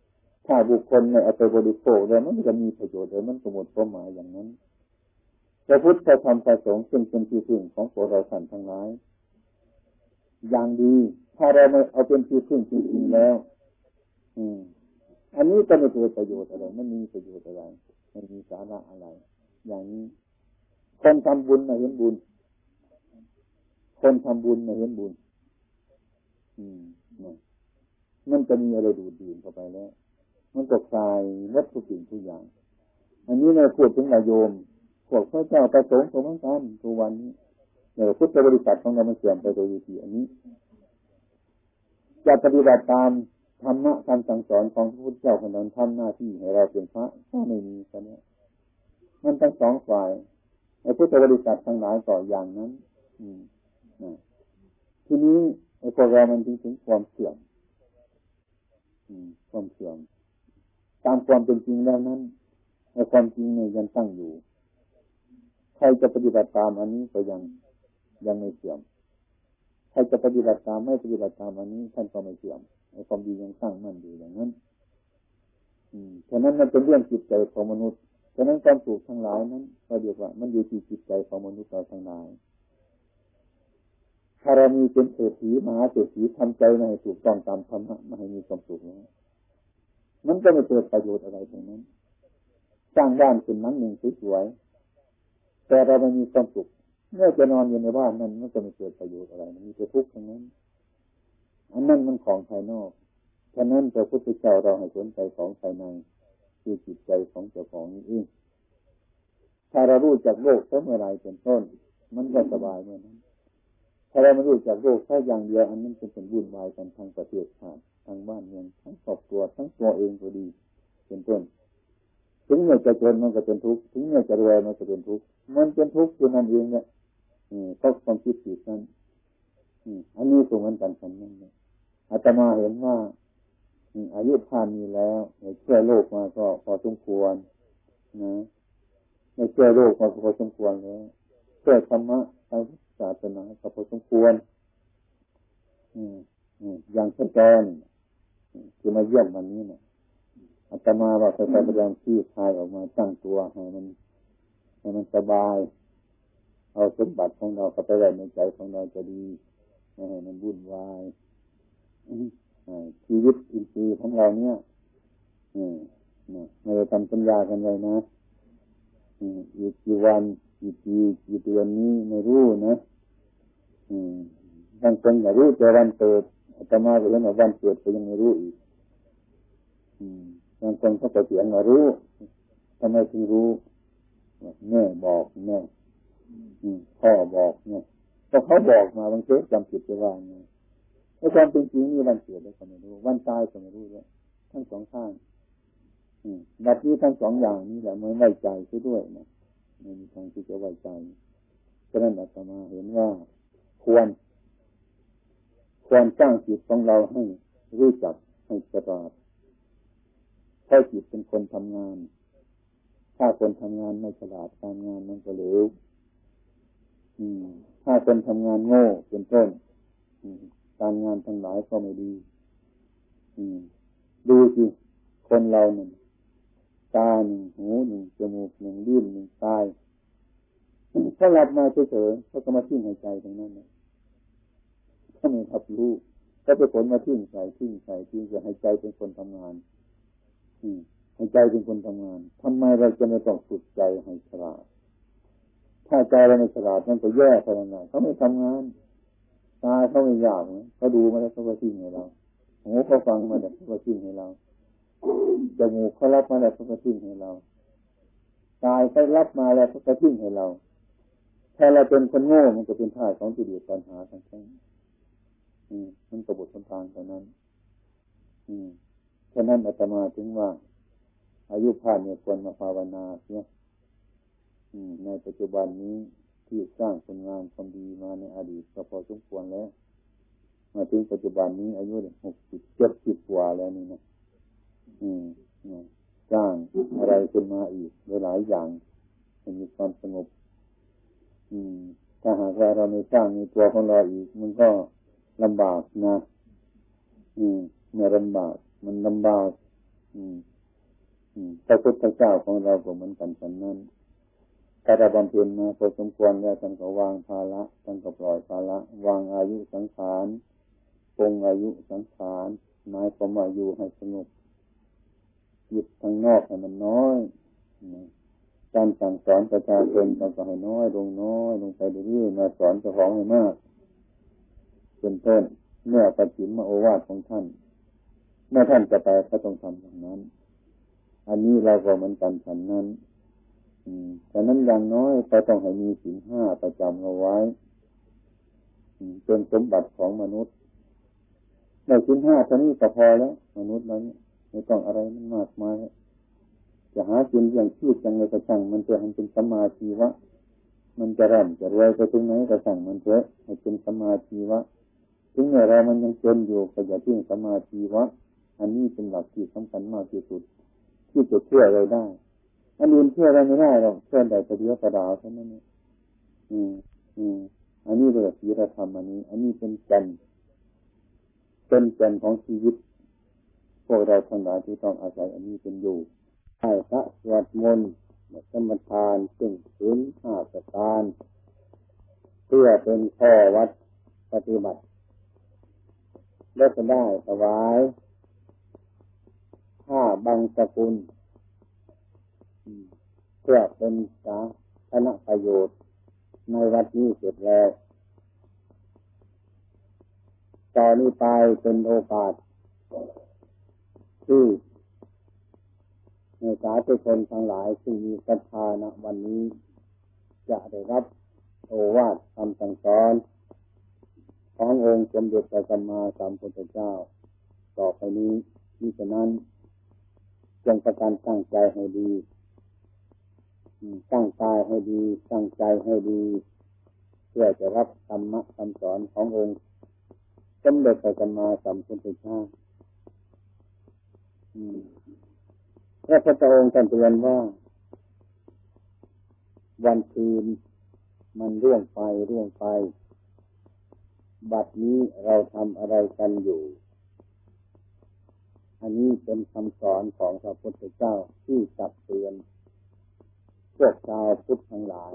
ถ้าบุคคลเนี่ยเอาไปบริโภคแล้วมันจะมีประโยชน์เลยมันก็หมดความหมายอย่างนั้นพระพุทธธรรมประสงค์ซึ่งเป็นที่พึ่งของพวกเราท่านทั้งหลายอย่างดีถ้าเราไม่เอาเป็นที่พึ่งจริงๆแล้วอืมอันนี้ก็ไม่เกิดประโยชน์อะไรไม่มีประโยชน์อะไรไม่มีสาระอะไรอย่างนี้คนทำบุญไม่เห็นบุญคนทำบุญไม่เห็นบุญอืมมันจะมีอะไรดูดดื่มเข้าไปแล้วมันก็คลายวัตถุสิ่งทุกอย่างอันนี้เนี่ยพูดถึงนายโยมพวกพระเจ้าประสงค์สมณกันทุกวันนี้เนี่ยพุทธบริษัทของเรามันเสื่อมไปโดยวิธีอันนี้จะปฏิบัติตามธรรมะคำสั่งสอนของพระพุทธเจ้าคนนั้นทำหน้าที่ให้เราเป็นพระก็ไม่มีซะเนี่ยมันทั้งสองฝ่ายไอ้พุทธบริษัททั้งหลายต่ออย่างนั้นอืมนะทีนี้ไอ้พวกเรามันถึงถึงความเสื่อมอืมความเสื่อมตามความเป็นจริงแล้วนั้นไอ้ความจริงเนี่ยยังตั้งอยู่ใครจะปฏิบัติตามอันนี้ก็ยังยังไม่เสื่อมใครจะปฏิบัติตามไม่ปฏิบัติตามอันนี้ท่านก็ไม่เสื่อมไอ้ความดียังตั้งมั่นอยู่อย่างนั้นอืมฉะนั้นมันเป็นเรื่องจิตใจของมนุษย์ฉะนั้นความสุขทั้งหลายนั้นก็เรียกว่ามันอยู่ที่จิตใจของมนุษย์เราทั้งหลายถ้าเรามีเป็นเศรษฐีมหาเศรษฐีทำใจให้ถูกต้องตามธรรมะมาให้มีความสุขแล้วมันก็ไม่เกิดประโยชน์อะไรตรงนั้นสร้างบ้านเป็นหลังหนึ่งสวยๆแต่เราไม่มีความสุขเมื่อจะนอนอยู่ในบ้านนั้นมันจะไม่เกิดประโยชน์อะไรมันมีแต่ทุกข์ทั้งนั้นอันนั้นมันของภายนอกฉะนั้นพระพุทธเจ้าเราให้สนใจของภายในคือจิตใจของเจ้าของนี้เองถ้าเรารู้จักโลกเมื่อไรเป็นต้นมันก็สบายเมื่อนั้นถ้าเราไม่รู้จักโลกแค่อย่างเดียวอันนั้นเป็นเป็นวุ่นวายกันทางประเทศชาติทางบ้านเมืองทั้งครอบครัวทั้งตัวเองก็ดีเป็นต้นถึงเมื่อจะจนมันก็เป็นทุกข์ถึงเมื่อจะรวยมันก็เป็นทุกข์มันเป็นทุกข์อยู่นั่นเองเนี่ยเพราะความคิดผิดนั้นอันนี้ก็เหมือนกันฉันนั่นเนี่ยอาตมาเห็นว่าอายุผ่านนี้แล้วเชื่อโลกมาก็พอสมควรนะไม่เชื่อโลกมาพอสมควรแล้วเชื่อธรรมะทางศาสนาก็พอสมควรอย่างเช่นตอนที่มาเยี่ยมวันนี้เนี่ยอาตมาว่าจะพยายามชี้ทายออกมาตั้งตัวให้มันให้มันสบายเอาสมบัติของเราเข้าไปไว้ในใจของเราจะดีไม่ให้มันวุ่นวายชีวิตอินทรีย์ของเราเนี่ยเราจะทำสัญญากันไว้นะอีกกี่วันกี่ปีกี่เดือนนี้ไม่รู้นะบางคนอยากรู้แต่วันเกิดอาตมาก็เห็นว่าวันเกิดก็ยังไม่รู้อีกบางคนเขาก็เถียงว่ารู้ทำไมถึงรู้แม่บอกแม่พ่อบอกเนี่ยก็เขาบอกมาบางทีจำผิดไปว่าไงไอ้ความเป็นจริงนี่วันเกิดแล้วก็ไม่รู้วันตายก็ไม่รู้ด้วยทั้งสองข้างแบบนี้ทั้งสองอย่างนี้แหละไม่ไว้ใจซะด้วยนะไม่มีทางที่จะไว้ใจฉะนั้นอาตมาเห็นว่าควรควรสร้างจิตของเราให้รู้จักให้ฉลาดให้จิตเป็นคนทำงานถ้าคนทำงานไม่ฉลาดการงานมันก็เหลวถ้าคนทำงานโง่เป็นต้นการงานทั้งหลายก็ไม่ดีดูสิคนเราหนึ่งตาหนึ่งหูหนึ่งจมูกหนึ่งลิ้นหนึ่งกายถ้าหลับมาเฉยๆเขาก็มาทิ้งหายใจตรงนั้นนะถ้าไม่ทับรู้ก็ไปผลมาทิ้งใส่ทิ้งใส่ทิ้งจะหายใจเป็นคนทำงานหายใจเป็นคนทำงานทำไมเราจะไม่ต้องฝึกใจให้ฉลาดถ้าใจเราไม่ฉลาดมันก็แย่ขนาดไหนเขาไม่ทำงานตาเขาไม่อยากนะเขาดูมาแล้วเขาก็ทิ้งให้เราหูเขาฟังมาแล้วเขาก็ทิ้งให้เราจมูกเขารับมาแล้วเขาก็ทิ้งให้เรากายเขารับมาแล้วเขาก็ทิ้งให้เราถ้าเราเป็นคนโง่มันก็เป็นท่าของกิเลสปัญหาทั้งนั้นอืมมันกบฏทางเท่านั้นอืมฉะนั้นอาตมาถึงว่าอายุผ่านเนี่ยควรมาภาวนาเนี่ยในปัจจุบันนี้ที่สร้างผลงานความดีมาในอดีตก็พอสมควรแล้วมาถึงปัจจุบันนี้อายุหกสิบเจ็ดสิบกว่าแล้วนี่นะอืมสร้างอะไรขึ้นมาอีกหลายอย่างให้มีความสงบอืมถ้าหากว่าเราไม่สร้างในตัวของเราอีกมันก็ลำบากนะอืมเนี่ยลำบากมันลำบากอืมอืมพระพุทธเจ้าของเราก็เหมือนกันฉะนั้นถ้าเราบำเพ็ญมาพอสมควรแล้วท่านก็วางภาระท่านก็ปล่อยภาระวางอายุสังขารปรงอายุสังขารหมายความว่าอยู่ให้สงบจิตทางนอกให้มันน้อยการสั่งสอนประชาชนก็ให้น้อยลงน้อยลงไปเรื่อยๆมาสอนเจ้าของให้มากเป็นต้นเมื่อปฏิมาโอวาทของท่านเมื่อท่านจะไปก็ต้องทำอย่างนั้นอันนี้เราก็เหมือนกันฉันนั้นอืมฉะนั้นอย่างน้อยก็ต้องให้มีศีลห้าประจำเอาไว้เป็นสมบัติของมนุษย์ในศีลห้าเท่านี้ก็พอแล้วมนุษย์นั้นไม่ต้องอะไรมันมากมายจะหากินอย่างชีพอย่างไรก็ช่างมันจะให้เป็นสมาชีวะมันจะร่ำจะรวยไปถึงไหนก็ช่างมันเถอะให้เป็นสมาชีวะถึงแม้เรามันยังจนอยู่ก็อย่าทิ้งสมาชีวะอันนี้เป็นหลักที่สำคัญมากที่สุดที่จะเชื่อเราได้อันอื่นเชื่อเราไม่ได้หรอกเชื่อได้แต่เดียวกระดาษเท่านั้นเองอืมอืมอันนี้เรื่องศีลธรรมอันนี้อันนี้เป็นแก่นเป็นแก่นของชีวิตพวกเราทั้งหลายที่ต้องอาศัยอันนี้เป็นอยู่ให้พระสวดมนต์สมทานซึ่งศีลห้าประการเพื่อเป็นข้อวัดปฏิบัติและจะได้ถวายผ้าบังสกุลเพื่อเป็นสาธารณประโยชน์ในวัดนี้เสร็จแล้วตอนนี้ไปเป็นโอกาสที่ในสาธุชนทั้งหลายที่มีศรัทธาณวันนี้จะได้รับโอวาทคำสั่งสอนขององค์สมเด็จพระสัมมาสัมพุทธเจ้าต่อไปนี้มิฉะนั้นจงประการตั้งใจให้ดีตั้งกายให้ดีตั้งใจให้ดีเพื่อจะรับธรรมะคำสอนขององค์สมเด็จพระสัมมาสัมพุทธเจ้าพระพุทธองค์ท่านเตือนว่าวันคืนมันร่วงไปร่วงไปบัดนี้เราทำอะไรกันอยู่อันนี้เป็นคำสอนของพระพุทธเจ้าที่ตักเตือนพวกชาวพุทธทั้งหลาย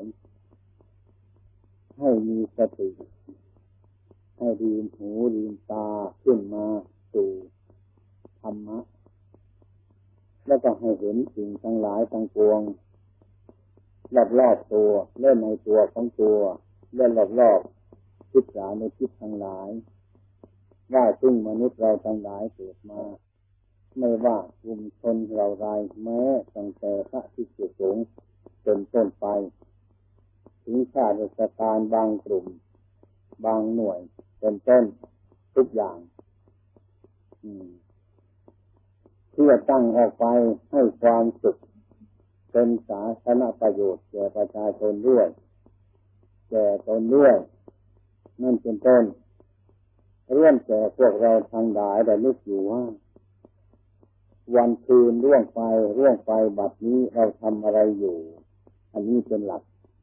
ให้มีสติให้ลืมหูลืมตาขึ้นมาสู่ธรรมะแล้วก็ให้เห็นสิ่งทั้งหลายทั้งปวงรอบๆตัวและในตัวของตัวและรอบๆทิศทางในทิศทั้งหลายว่าซึ่งมนุษย์เราทั้งหลายเกิดมาไม่ว่ากลุ่มชนเราใดแม้ตั้งแต่พระภิกษุสงฆ์เป็นต้นไปถึงข้าราชการบางกลุ่มบางหน่วยเป็นต้นทุกอย่างเพื่อตั้งออกไปให้ความสุขเป็นสาธารณประโยชน์แก่ประชาชนด้วยแก่ตนด้วยนั่นเป็นต้นเรื่องแก่พวกเราทั้งหลายได้นึกอยู่ว่าวันคืนล่วงไปล่วงไปบัดนี้เราทำอะไรอยู่อันนี้เป็นหลัก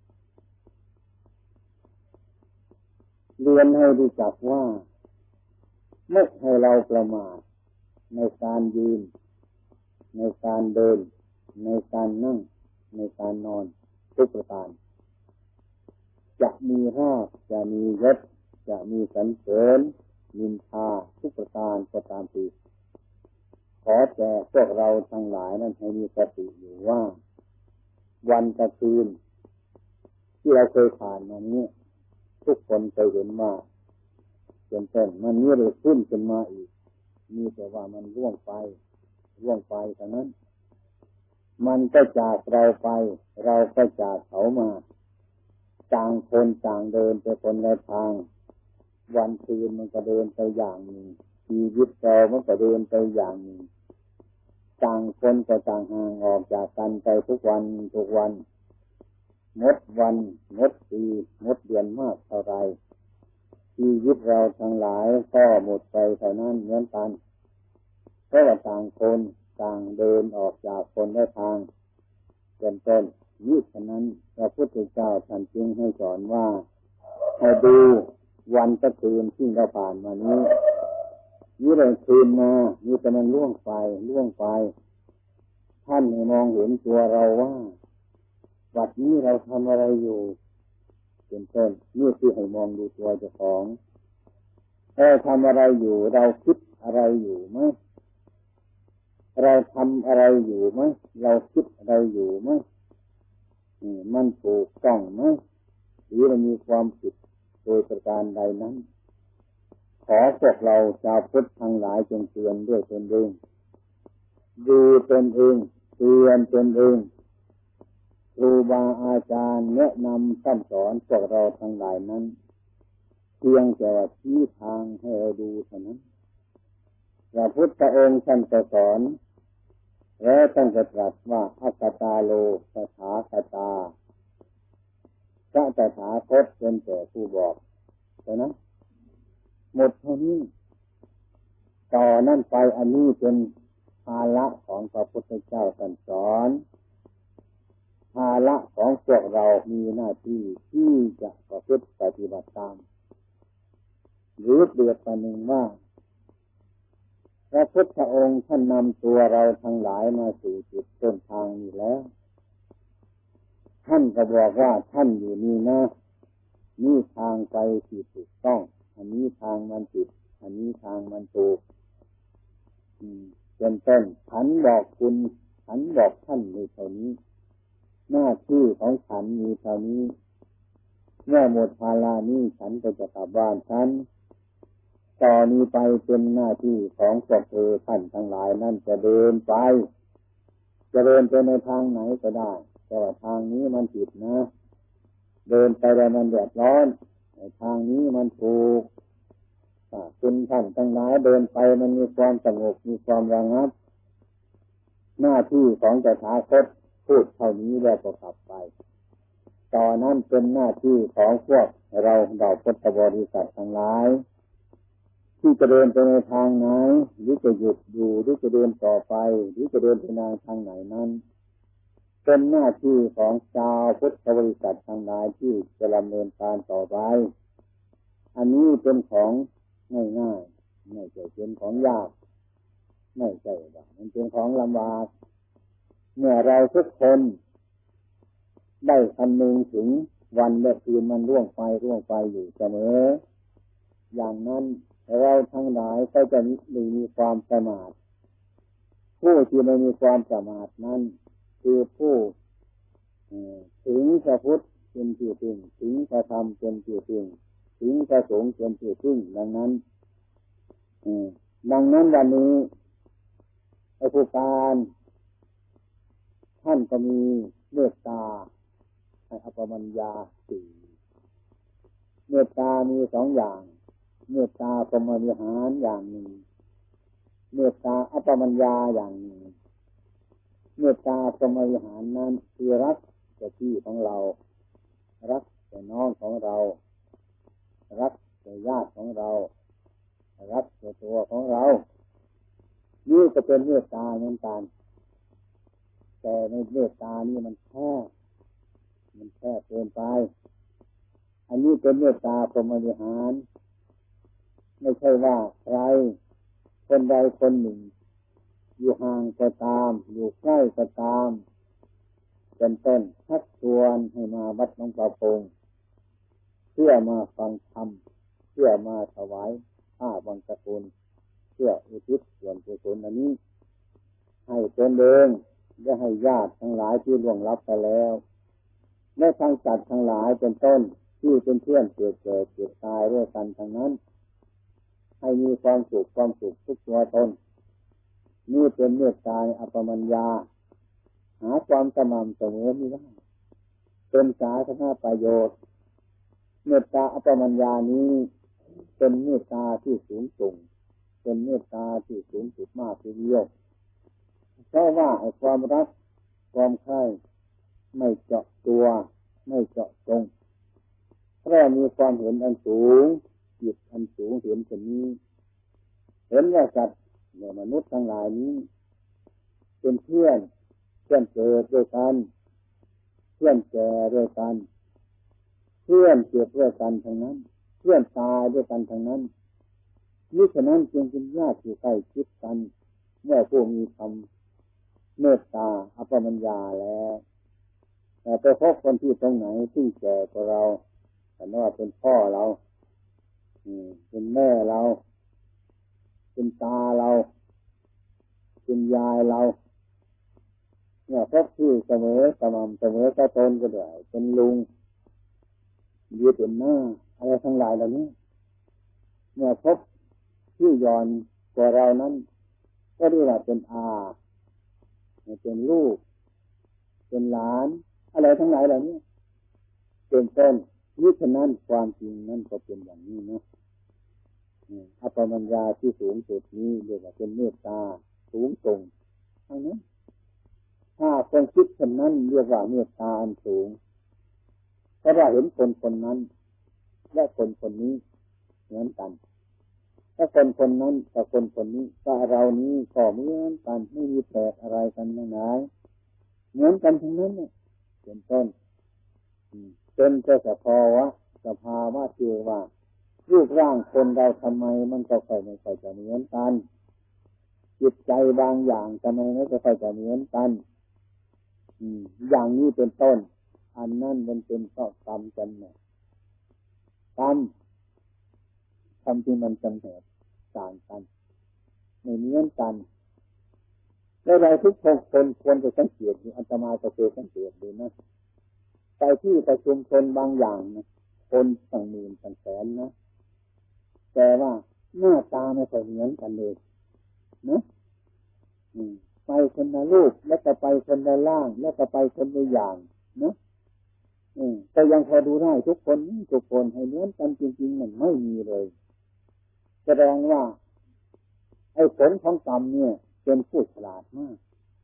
เรียนให้รู้จักว่าไม่ให้เราประมาทในการยืนในการเดินในการนั่งในการนอนทุกประการจะมีราภจะมียศจะมีสรรเสริญนินทาทุกประการก็ตามทีขอแต่พวกเราทั้งหลายนั้นให้มีสติอยู่ว่าวันกับคืนที่เราเคยผ่านมานี้ทุกคนเคยเห็นว่าเป็นต้นมันมีเรื่องขึ้นขึ้นมาอีกมีแต่ว่ามันร่วงไปร่วงไปเท่านั้นมันก็จากเราไปเราก็จากเขามาต่างคนต่างเดินไปคนละทางวันคืนมันก็เดินไปอย่างหนึ่งชีวิตเรามันก็เดินไปอย่างหนึ่งต่างคนก็ต่างห่างออกจากกันไปทุกวันทุกวันงดวันงดปีงดเดือนมากเท่าไรชีวิตเราทั้งหลายก็หมดไปเท่านั้นเหมือนกันเพราะว่าต่างคนต่างเดินออกจากคนละทางเป็นต้นนี้ฉะนั้นพระพุทธเจ้าท่านจึงให้สอนว่าให้ดูวันกับคืนที่เราผ่านมานี้นี่เลยคืนมานี่แต่มันล่วงไปล่วงไปให้มองเห็นตัวเราว่าวันนี้เราทำอะไรอยู่เป็นต้นนี่คือให้มองดูตัวเจ้าของเราทำอะไรอยู่เราคิดอะไรอยู่ไหมเราทำอะไรอยู่ไหมเราคิดอะไรอยู่ไหมมันถูกต้องไหมหรือมันมีความผิดโดยประการใดนั้นขอพวกเราชาวพุทธทั้งหลายจงเตือนด้วยตนเองดูตนเองเตือนตนเองครูบาอาจารย์แนะนำสั่งสอนพวกเราทั้งหลายนั้นเพียงแต่ว่าชี้ทางให้เราดูเท่านั้นพระพุทธองค์ท่านสอนและท่านตรัสว่าอัตตาโลตถาคตาพระตถาคตเป็นแต่ผู้บอกเท่านั้นหมดเท่านี้ต่อนั่นไปอันนี้เป็นภาระของพระพุทธเจ้าท่านสอนภาระของพวกเรามีหน้าที่ที่จะประพฤติปฏิบัติตามหรือเปรียบประหนึ่งว่าพระพุทธองค์ท่านนำตัวเราทั้งหลายมาสู่จุดต้นทางนี้แล้วท่านก็บอกว่าท่านอยู่นี่นะนี่ทางไปที่ถูกต้องอันนี้ทางมันผิดอันนี้ทางมันถูกเป็นต้นฉันบอกคุณฉันบอกท่านในเท่านี้หน้าที่ของฉันมีเท่านี้เมื่อหมดภาระนี้ฉันก็จะกลับบ้านฉันต่อนนี้ไปเป็นหน้าที่ของพวกเธอท่านทั้งหลายนั่นจะเดินไปจะเดินไปในทางไหนก็ได้แต่ว่าทางนี้มันผิดนะเดินไปแล้วมันเดือดร้อนทางนี้มันถูกคุณท่านทั้งหลายเดินไปมันมีความสงบมีความระงับหน้าที่ของตถาคตพูดเท่านี้แล้วก็กลับไปต่อนั้นเป็นหน้าที่ของพวกเราเราพุทธบริษัททั้งหลายที่จะเดินไปในทางไหนหรือจะหยุดอยู่หรือจะเดินต่อไปหรือจะเดินไปในทางไหนนั้นเป็นหน้าที่ของชาวพุทธบริษัททั้งหลายที่จะดำเนินการต่อไปอันนี้เป็นของง่ายๆไม่ใช่เป็นของยากไม่ใช่ว่ามันเป็นของลำบากเมื่อเราทุกคนได้คำนึงถึงวันและคืนมันล่วงไปล่วงไปอยู่เสมออย่างนั้นเราทั้งหลายก็จะไม่มีความประมาทผู้ที่ไม่มีความประมาทนั้นคือผู้ถึงพระพุทธเป็นที่พึ่งถึงพระธรรมเป็นที่พึ่งถึงพระสงฆ์เป็นที่พึ่งดังนั้นดังนั้นวันนี้พระผู้การท่านก็มีเมตตาให้อปมัญญาสี่เมตตามีสองอย่างเมตตาพรหมวิหารอย่างหนึ่งเมตตาอปมัญญาอย่างหนึ่งเมตตาพรหมวิหารนั้นคือรักแต่พี่ของเรารักแต่น้องของเรารักแต่ญาติของเรารักแต่ตัวของเรานี่ก็เป็นเมตตาเหมือนกันแต่ในเมตตานี่มันแค่มันแค่เกินไปอันนี้เป็นเมตตาพรหมวิหารไม่ใช่ว่าใครคนใดคนหนึ่งอยู่ห่างก็ตามอยู่ใกล้ก็ตามเป็นต้นชักชวนให้มาวัดหลวงปู่พงเพื่อมาฟังธรรมเพื่อมาถวายผ้าบังสกุลเพื่ออุทิศส่วนกุศลอันนี้ให้ตนเองและให้ญาติทั้งหลายที่ล่วงลับไปแล้วและทางสัตว์ทั้งหลายเป็นต้นที่เป็นเพื่อนเกิดแก่เจ็บตายด้วยกันทั้งนั้นให้มีความสุขความสุขทุกตัวตนนี่เป็นเมตตาอัปปมัญญาหาความสม่ำเสมอไม่ได้เป็นสาธารณประโยชน์เมตตาอัปปมัญญานี้เป็นเมตตาที่สูงส่งเป็นเมตตาที่สูงสุดมากทีเดียวเพราะว่าไอ้ความรักความใคร่ไม่เจาะตัวไม่เจาะจงเพราะมีความเห็นอันสูงจิตอันสูงเห็นเช่นนี้เห็นว่าสัตว์เนี่ยมนุษย์ทั้งหลายนี้เป็นเพื่อนเพื่อนเกิดด้วยกันเพื่อนแก่ด้วยกันเพื่อนเกิดด้วยกันทั้งนั้นเพื่อนตายด้วยกันทั้งนั้นนี่ฉะนั้นจึงเป็นญาติที่ใกล้ชิดกันเมื่อผู้มีธรรมเมตตาอัปปมัญญาแล้วแต่ไปพบคนที่ตรงไหนที่แก่กว่าเราแต่ว่าเป็นพ่อเราเป็นแม่เราเป็นตาเราเป็นยายเราเนี่ยพบที่เสมอสม่ำเสมอก็ตนก็ได้เป็นลุงยืดเป็นหน้าอะไรทั้งหลายเหล่านี้เนี่ยพบที่ย้อนกว่าเรานั้นก็เรียกว่าเป็นอาเป็นลูกเป็นหลานอะไรทั้งหลายเหล่านี้เป็นต้นนี่ฉะนั้นความจริงนั่นก็เป็นอย่างนี้นะอัปปมัญญาที่สูงสุดนี้เรียกว่าเป็นเมตตาสูงส่งทั้งนั้นถ้าคนคิดเช่นนั้นเรียกว่าเมตตาอันสูงเพราะว่าเห็นคนคนนั้นและคนคนนี้เหมือนกันถ้าคนคนนั้นกับคนคนนี้ก็เรานี้ก็เหมือนกันไม่มีแตกอะไรกันไหนเหมือนกันทั้งนั้นเนี่ยเป็นต้นเป็นแต่สภาวะสภาวะที่ว่ารูปร่างคนเราทำไมมันก็ค่อยไม่ค่อยจะเหมือนกันจิตใจบางอย่างทำไมไม่ค่อยจะเหมือนกันอย่างนี้เป็นต้นอันนั้นมันเป็นข้อกรรมกันเนี่ยกรรมทำที่มันจำเหตุต่างกันไม่เหมือนกันแล้วเราทุกคนควรจะสังเกตอัตมาก็เคยสังเกตดูนะไปที่ประชุมชนบางอย่างนะคนตั้งหมื่นตั้งแสนนะแต่ว่าหน้าตาไม่ค่อยเหมือนกันเลยนะไปคนละรูปแล้วก็ไปคนละร่างแล้วก็ไปคนละอย่างนะแต่ยังพอดูได้ทุกคนทุกคนให้เหมือนกันจริงๆมันไม่มีเลยแสดงว่าไอ้ผลของกรรมเนี่ยเป็นผู้ฉลาดมาก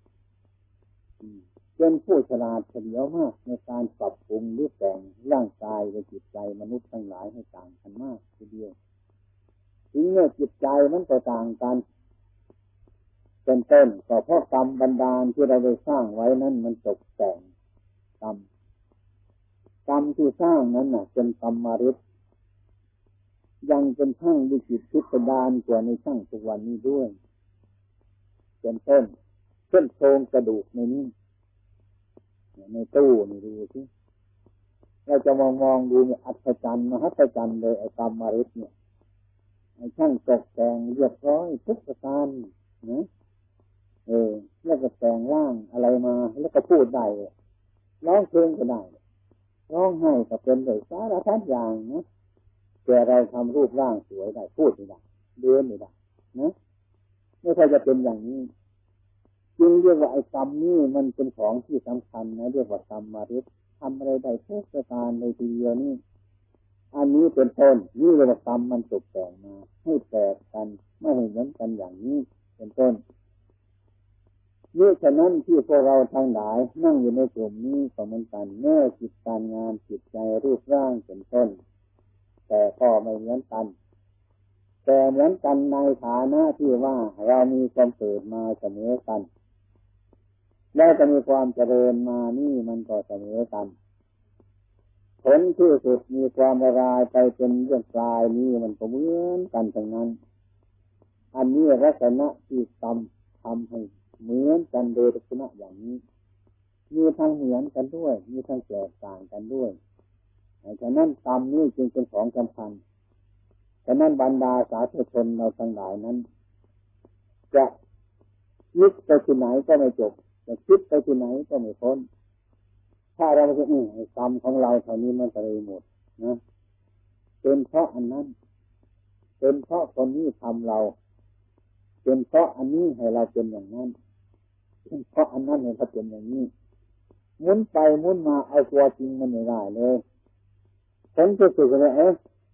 เป็นผู้ฉลาดเฉลียวมากในการปรับปรุงหรือแต่งร่างกายและจิตใจมนุษย์ทั้งหลายให้ต่างกันมากทีเดียวถึงเมื่อจิตใจมันก็ต่างกันเป็นต้นก็เพราะกรรมบันดาลที่เราได้สร้างไว้นั้นมันตกแต่งกรรมกรรมที่สร้างนั้นน่ะเป็นกรรมฤทธิ์ยังเป็นช่างวิจิตรพิสดารกว่าในช่างทุกวันนี้ด้วยเป็นต้นเช่นโครงกระดูกในนี้ในตู้นี่ดูสิเราจะมองมองดูเนี่ยอัศจรรย์มหัศจรรย์เลยไอ้กรรมฤทธิ์เนี่ยไอ้ช่างตกแต่งเรียบร้อยทุกประการนะเออแล้วก็แต่งร่างอะไรมาแล้วก็พูดได้ร้องเพลงก็ได้ร้องไห้ก็เป็นเลยสารพัดอย่างนะแต่เราทำรูปร่างสวยได้พูดไม่ได้เดินไม่ได้นะไม่ใช่จะเป็นอย่างนี้จึงเรียกว่าไอ้กรรมนี่มันเป็นของที่สำคัญนะเรียกว่ากรรมฤทธิ์ทำอะไรได้ทุกประการในทีเดียวนี่อันนี้เป็นต้นนี่เรียกว่ากรรมมันตกแต่งมาให้แตกกันไม่ให้เหมือนกันอย่างนี้เป็นต้นนี่ฉะนั้นที่พวกเราทั้งหลายนั่งอยู่ในกลุ่มนี้ก็เหมือนกันแม้จิตการงานจิตใจรูปร่างเป็นต้นแต่ก็ไม่เหมือนกันแต่เหมือนกันในฐานะที่ว่าเรามีความเกิดมาเสมอกันแล้วจะมีความเจริญมานี่มันก็เสมอกันผลที่สุดมีความละลายไปเป็นเรื่องกลายนี้มันก็เหมือนกันทั้งนั้นอันนี้ลักษณะที่กรรมทำให้เหมือนกันโดยลักษณะอย่างนี้มีทั้งเหมือนกันด้วยมีทั้งแตกต่างกันด้วยฉะนั้นกรรมนี้จึงเป็นของสำคัญฉะนั้นบรรดาสาธุชนเราทั้งหลายนั้นจะยึดไปที่ไหนก็ไม่จบจะคิดไปที่ไหนก็ไม่พ้นถ้าเราไม่อือกรรมของเราเท่านี้มันจะเลยหมดนะเป็นเพราะอันนั้นเป็นเพราะคนนี้ทำเราเป็นเพราะอันนี้ให้เราเป็นอย่างนั้นเป็นเพราะอันนั้นให้เราเป็นอย่างนี้หมุนไปหมุนมาเอาตัวจริงมันไม่ได้เลยผลที่สุดเลยเอ๊ะ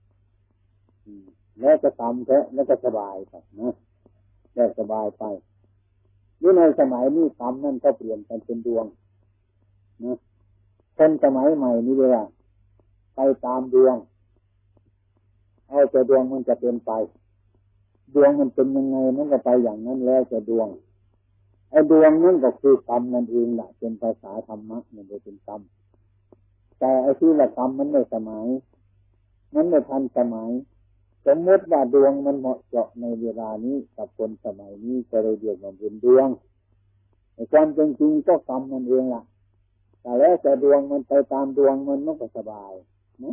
แล้วจะทำเถอะแล้วจะสบายไปนะแล้วสบายไปอยู่ในสมัยนี้กรรมนั่นก็เปลี่ยนกันเป็นดวงนะคนสมัยใหม่นี่เลยว่าไปตามดวงเอาแต่ดวงมันจะเป็นไปดวงมันเป็นยังไงมันก็ไปอย่างนั้นแล้วจะดวงไอ้ดวงนั่นก็คือกรรมนั่นเองแหละเป็นภาษาธรรมะมันเป็นกรรมแต่ไอ้ที่ละกรรมมันไม่สมัยมันไม่ทันสมัยสมมติว่าดวงมันเหมาะเจาะในเวลานี้กับคนสมัยนี้จะเลยเรียกว่าเป็นดวงไอ้ความจริงๆก็กรรมนั่นเองล่ะแต่แล้วแต่ดวงมันไปตามดวงมันมันก็สบายนะ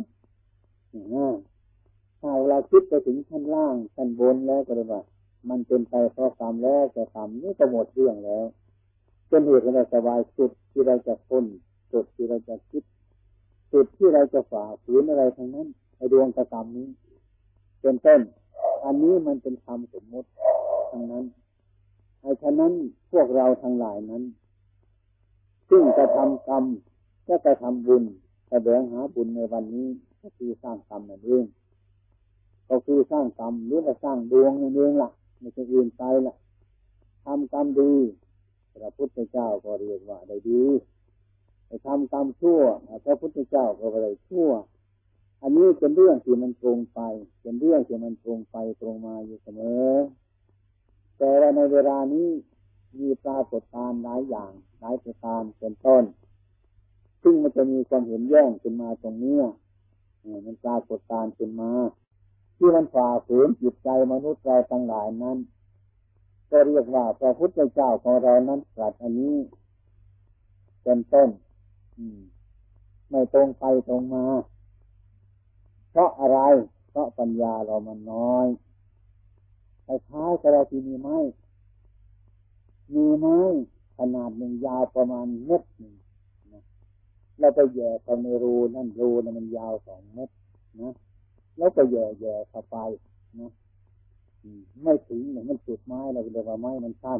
ถ้าเราคิดไปถึงชั้นล่างชั้นบนแล้วก็เลยว่ามันเป็นไปเพราะกรรมแล้วแต่กรรมนี่ก็หมดเรื่องแล้วเป็นเหตุให้เราสบายสุดที่เราจะพ้นสุดที่เราจะคิดสุดที่เราจะฝ่าฝืนอะไรทั้งนั้นไอ้ดวงกรรมนี้เป็นต้นอันนี้มันเป็นคำสมมติทั้งนั้นไอ้ฉะนั้นพวกเราทั้งหลายนั้นซึ่งจะทำกรรมก็จะทำบุญแสวงหาบุญในวันนี้ก็คือสร้างกรรมนั่นเองก็คือสร้างกรรมหรือว่าสร้างดวงนั่นเองล่ะไม่ใช่อื่นไปล่ะทำกรรมดีพระพุทธเจ้าก็เรียกว่าได้ดีทำกรรมชั่วพระพุทธเจ้าก็เรียกชั่วอันนี้เป็นเรื่องที่มันตรงไปเป็นเรื่องที่มันตรงไปตรงมาอยู่เสมอแต่ในเวลานี้มีปรากฏการณ์หลายอย่างหลายประการเป็นต้นซึ่งมันจะมีความเห็นแย้งขึ้นมาตรงนี้มันปรากฏการณ์ขึ้นมาที่มันฝ่าฝืนจิตใจมนุษย์เราทั้งหลายนั้นก็เรียกว่าพระพุทธเจ้าของเรานั้นตรัสอันนี้เป็นต้นไม่ตรงไปตรงมาเพราะอะไรเพราะปัญญาเรามันน้อยคล้ายๆกับเราที่มีไม้มีไม้ขนาดหนึ่งยาวประมาณเมตรหนึ่งนะเราไปแย่เข้าในรูนั่นรูนั่นมันยาวสองเมตรนะแล้วก็แย่แย่เข้าไปนะไม่ถึงเนี่ยมันสุดไม้เราเรียกว่าไม้มันสั้น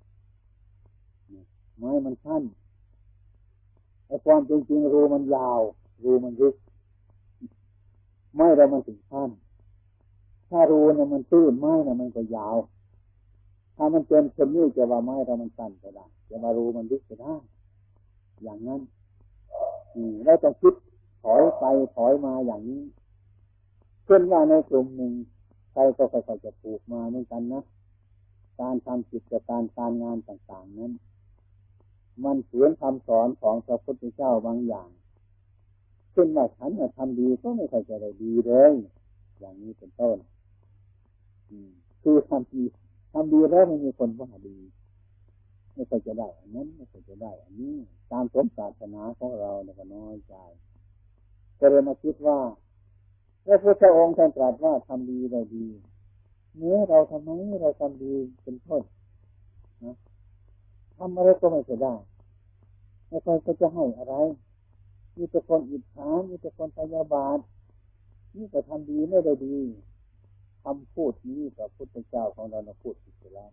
ไม้มันสั้นไอ้ความจริงๆรูมันยาวรูมันลึกไม้เรามันถึงสั้นถ้ารูเนี่ยมันตื้นไม้เนี่ยมันก็ยาวถ้ามันเป็นเช่นนี้จะว่าไม้เรามันสั้นก็ได้จะมารูมันลึกก็ได้อย่างนั้นเราต้องคิดถอยไปถอยมาอย่างนี้เช่นว่าในกลุ่มหนึ่งใครก็ค่อยๆจะปลูกมาเหมือนกันนะการทำกิจการการงานต่างๆนั้นมันเขียนคำสอนของพระพุทธเจ้าบางอย่างเช่นว่าฉันทำดีก็ไม่ค่อยจะได้ดีเลยอย่างนี้เป็นต้นคือทำดีทำดีแล้วไม่มีคนว่าดีไม่ค่อยจะได้อันนั้นไม่ค่อยจะได้อันนี้ตามสมปรารถนาของเราเนี่ยก็น้อยใจก็เลยมาคิดว่าพระพุทธองค์ท่านตรัสว่าทำดีได้ดีเมื่อเราทำไมเราทำดีเป็นต้นนะทำอะไรก็ไม่จะได้ไม่ค่อยก็จะให้อะไรมีแต่คนอิจฉามีแต่คนพยาบาทนี่ก็ทำดีไม่ได้ดีคำพูดนี้กับพุทธเจ้าของเราเราพูดผิดไปแล้ว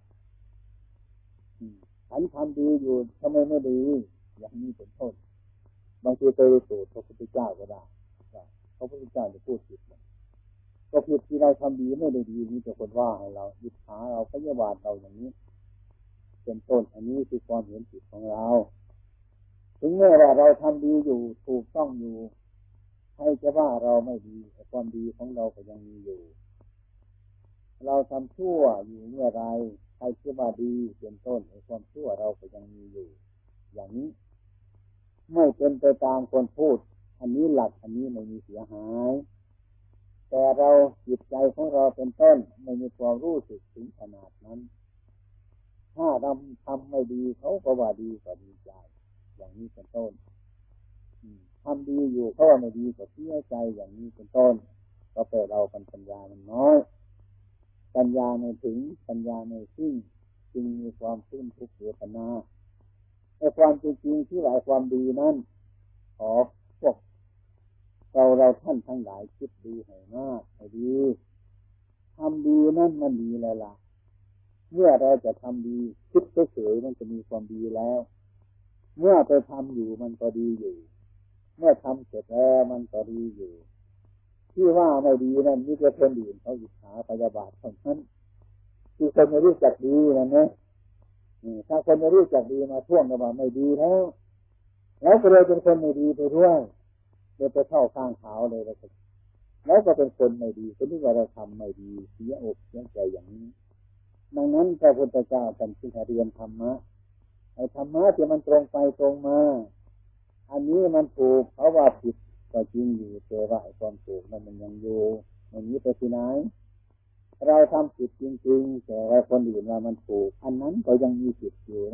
ฉันทำดีอยู่ทำไมไม่ดีอย่างนี้เป็นต้นบางทีไปสูตรพระพุทธเจ้าก็ได้พระพุทธเจ้าจะพูดผิดก็ผิดที่เราทำดีไม่ได้ดีนี่จะคนว่าให้เราอิจฉาเราพยาบาทเราอย่างนี้เป็นต้นอันนี้คือความเห็นผิดของเราถึงแม้ว่าเราทำดีอยู่ถูกต้องอยู่ใครจะว่าเราไม่ดีแต่ความดีของเราก็ยังมีอยู่เราทำชั่วอยู่เมื่อไรใครจะว่าดีเป็นต้นไอ้ความชั่วเราก็ยังมีอยู่อย่างนี้ไม่เป็นไปตามคนพูดอันนี้หลักอันนี้ไม่มีเสียหายแต่เราจิตใจของเราเป็นต้นไม่มีความรู้สึกถึงขนาดนั้นถ้าทำทำไม่ดีเขาก็ว่าดีก็ดีใจอย่างนี้เป็นต้นทำดีอยู่เขาว่าไม่ดีก็เสียใจอย่างนี้เป็นต้นก็แต่เราปัญญามันน้อยปัญญาไม่ถึงปัญญาไม่ซึ้งจึงมีความซึ้งทุกข์เวทนาไอ้ความจริงที่หลายความดีนั้นขอพวกเราเราท่านทั้งหลายคิดดีให้มากให้ดีทำดีนั่นมันดีแล้วล่ะเมื่อเราจะทำดีคิดเฉยๆมันจะมีความดีแล้วเมื่อไปทำอยู่มันก็ดีอยู่เมื่อทำเสร็จแล้วมันก็ดีอยู่ที่ว่าไม่ดีนั่นนี่ก็คนอื่นเขาอิจฉาพยาบาทเท่านั้นที่คนไม่รู้จักดีนั่นนะถ้าคนไม่รู้จักดีมาท่วงกันว่าไม่ดีแล้วแล้วก็เลยเป็นคนไม่ดีไปด้วยเลยไปเข้าข้างเขาเลยแล้วก็แล้วก็เป็นคนไม่ดีคนที่ว่าเราทำไม่ดีเสียอกเสียใจอย่างนี้ดังนั้นพระพุทธเจ้าท่านจึงให้เรียนธรรมะไอ้ธรรมะที่มันตรงไปตรงมาอันนี้มันถูกเขาว่าผิดก็จริงอยู่แต่ว่าไอ้ความถูกนั้นมันยังอยู่มันนี้ไปที่ไหนเราทำผิดจริงๆแต่ว่าคนอื่นว่ามันถูกอันนั้นก็ยังมีผิดอยู่นะ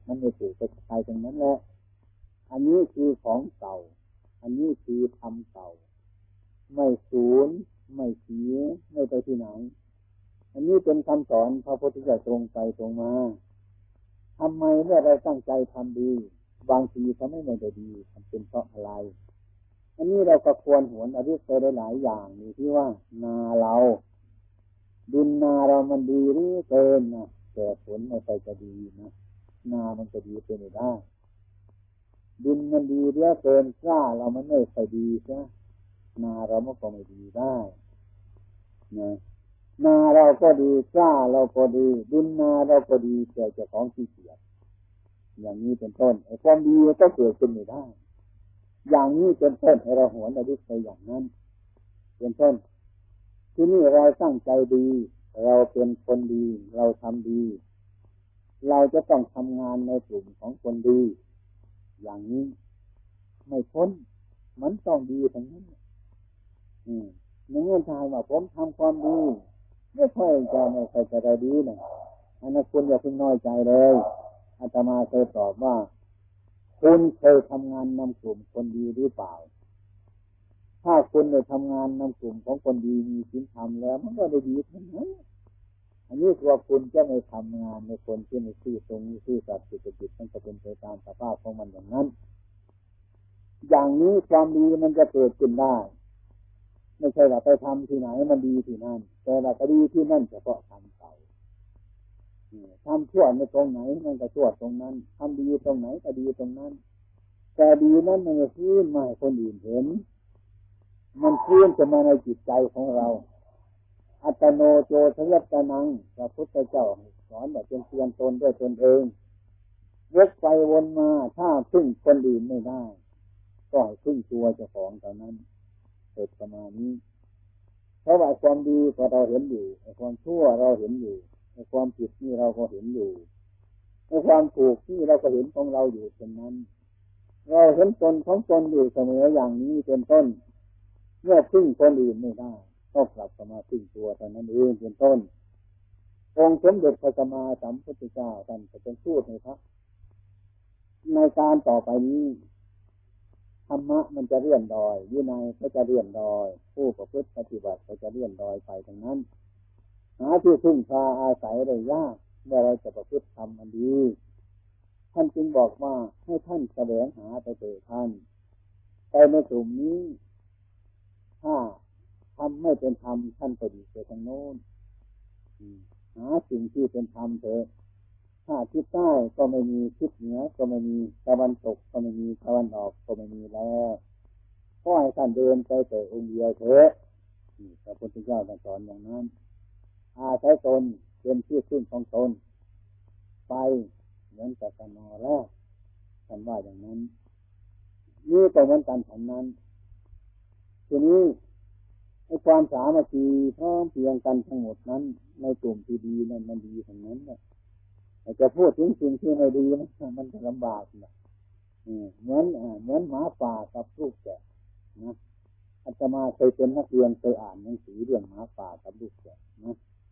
มันไม่ถูกไปใครตรงนั้นแหละอันนี้คือของเก่าอันนี้คือธรรมเก่าไม่สูญไม่เสียไม่ไปที่ไหนอันนี้เป็นคำสอนพระพุทธเจ้าตรงไปตรงมาทำไมเมื่อเราตั้งใจทำดีบางทีทำให้ไม่ได้ดีมันเป็นเพราะอะไรอันนี้เราก็ควรหวนอริยไปหลายอย่างนี่ที่ว่านาเราดินนาเรามันดีหรือเกินนะแต่ผลไม่ไปจะดีนะนามันจะดีเป็นไม่ได้ดินมันดีเหลือเกินกล้าเรามันไม่ไปดีใช่นาเรามันก็ไม่ดีได้นะนาเราก็ดีกล้าเราก็ดีดินนาเราก็ดีแต่เจ้าของขี้เกียจอย่างนี้เป็นต้นไอ้ความดีก็เกิดขึ้นไม่ได้อย่างนี้เป็นต้นให้เราหวนระลึกไปอย่างนั้นเป็นต้นที่นี่เราตั้งใจดีเราเป็นคนดีเราทำดีเราจะต้องทำงานในกลุ่มของคนดีอย่างนี้ไม่พ้นมันต้องดีทั้งนั้นอืมในเงื่อนไขว่าผมทำความดีไม่ค่อยจะไม่ค่อยจะได้ดีนะอันนั้นคุณอย่าเพิ่งน้อยใจเลยอาตมาเคยตอบว่าคุณเคยทำงานนำกลุ่มคนดีหรือเปล่าถ้าคุณได้ทำงานนำกลุ่มของคนดีมีศีลธรรมแล้วมันก็ได้ดีทั้งนั้นอันนี้ตัวคุณจะไม่ทำงานในคนที่ไม่ซื่อตรงนี้ซื่อสัตย์สุจริตมันจะเป็นไปตามสภาพของมันอย่างนั้นอย่างนี้ความดีมันจะเกิดขึ้นได้ไม่ใช่ว่าไปทำที่ไหนมันดีที่นั่นแต่ว่าก็ดีที่นั่นเฉพาะทำเก่าทำชั่วในตรงไหนมันก็ชั่วตรงนั้นทำดีตรงไหนก็ดีตรงนั้นแต่ดีนั้นมันจะฟื้นมาให้คนอื่นเห็นมันฟื้นจะมาในจิตใจของเราอัตโนโจทยัตตนังพระพุทธเจ้าสอนว่าเป็นเตือนตนด้วยตนเองวกไปวนมาถ้าพึ่งคนอื่นไม่ได้ก็ให้พึ่งตัวเจ้าของเท่านั้นเกิดประมาณนี้เพราะว่าความดีก็เราเห็นอยู่ความชั่วเราเห็นอยู่ความผิดนี่เราก็เห็นอยู่ความถูกนี่เราก็เห็นของเราอยู่เช่นนั้นเราเห็นตนของตนอยู่เสมออย่างนี้เป็นต้นเมื่อพึ่งคนอื่นไม่ได้ก็กลับมาพึ่งตัวเท่านั้นเองเป็นต้นองค์สมเด็จพระสัมมาสัมพุทธเจ้าท่านจะเป็นพูดให้ครับในการต่อไปนี้ธรรมะมันจะเลื่อนลอยวินัยก็จะเลื่อนลอยผู้ประพฤติปฏิบัติก็จะเลื่อนลอยไปทั้งนั้นหาที่พึ่งพาอาศัยได้ยากเมื่อเราจะประพฤติธรรมอันดีท่านจึงบอกว่าให้ท่านแสวงหาไปเถิดท่านไปในกลุ่มนี้ถ้าทำไม่เป็นธรรมท่านก็ดีไปทางโน้นหาสิ่งที่เป็นธรรมเถอะถ้าทิศใต้ก็ไม่มีทิศเหนือก็ไม่มีตะวันตกก็ไม่มีตะวันออกก็ไม่มีแล้วก็ให้ท่านเดินไปแต่องค์เดียวเถอะพระพุทธเจ้าสอนอย่างนั้นอาศัยตนเป็นที่พึ่งของตนไปเหมือนกับสนอแรกท่านว่าอย่างนั้นนี่ก็เหมือนกันฉันนั้นทีนี้ในความสามัคคีพร้อมเพรียงกันทั้งหมดนั้นในกลุ่มที่ดีนั้นมันดีทั้งนั้นเนี่ยจะพูดถึงสิ่งที่ไม่ดีมันมันจะลำบากนะเหมือนเหมือนหมาป่ากับลูกแกะนะอาตมาเคยเป็นนักเรียนเคยอ่านหนังสือเรื่องหมาป่ากับลูกแกะนะ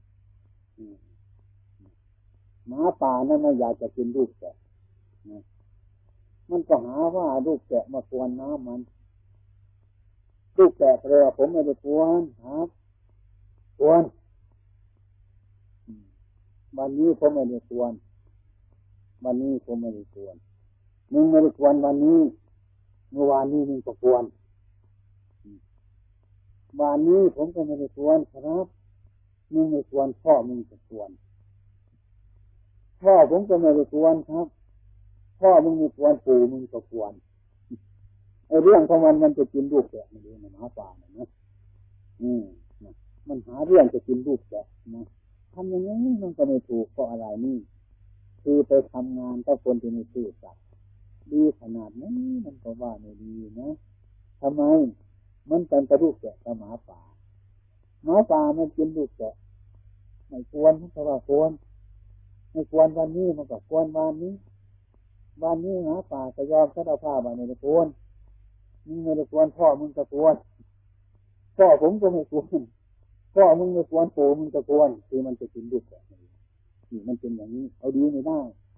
หมาป่านั้นไม่อยากจะกินลูกแกะนะมันก็หาว่าลูกแกะมากวนน้ำมันลูกแกะเลยผมไม่ได้กวนครับกวนวันนี้ผมไม่ได้กวนวันนี้ผมไม่ได้กวนมึงไม่ได้กวนวันนี้เมื่อวานนี้มึงก็กวนวันนี้ผมก็ไม่ได้กวนครับมึงไม่กวนพ่อมึงก็กวนพ่อผมก็ไม่ได้กวนครับพ่อมึงไม่กวนปู่มึงก็กวนไอ้เรื่องของมันมันจะกินลูกแกะมันดูนะหมาป่าเนี่ยนะอืมมันหาเรื่องจะกินลูกแกะนะทำอย่างนี้มันก็ไม่ถูกเพราะอะไรนี่คือไปทำงานกับคนที่ไม่ซื่อสัตย์ดีขนาดนี้มันก็ว่าไม่ดีนะทำไมมันเป็นกระดูกแกะกับหมาป่าหมาป่ามันกินลูกแกะไม่ควรเพราะว่าควรไม่ควรวันนี้มันก็ควรวันนี้วันนี้หมาป่าจะยอมสารภาพว่าไม่ได้ควรมึงไม่ได้ควรพ่อมึงก็ควรพ่อผมก็ไม่ควรพ่อมึงไม่ควรปู่มึงก็ควรคือมันจะกินลูกแกะนี่มันเป็นอย่างนี้เอาดีไม่ได้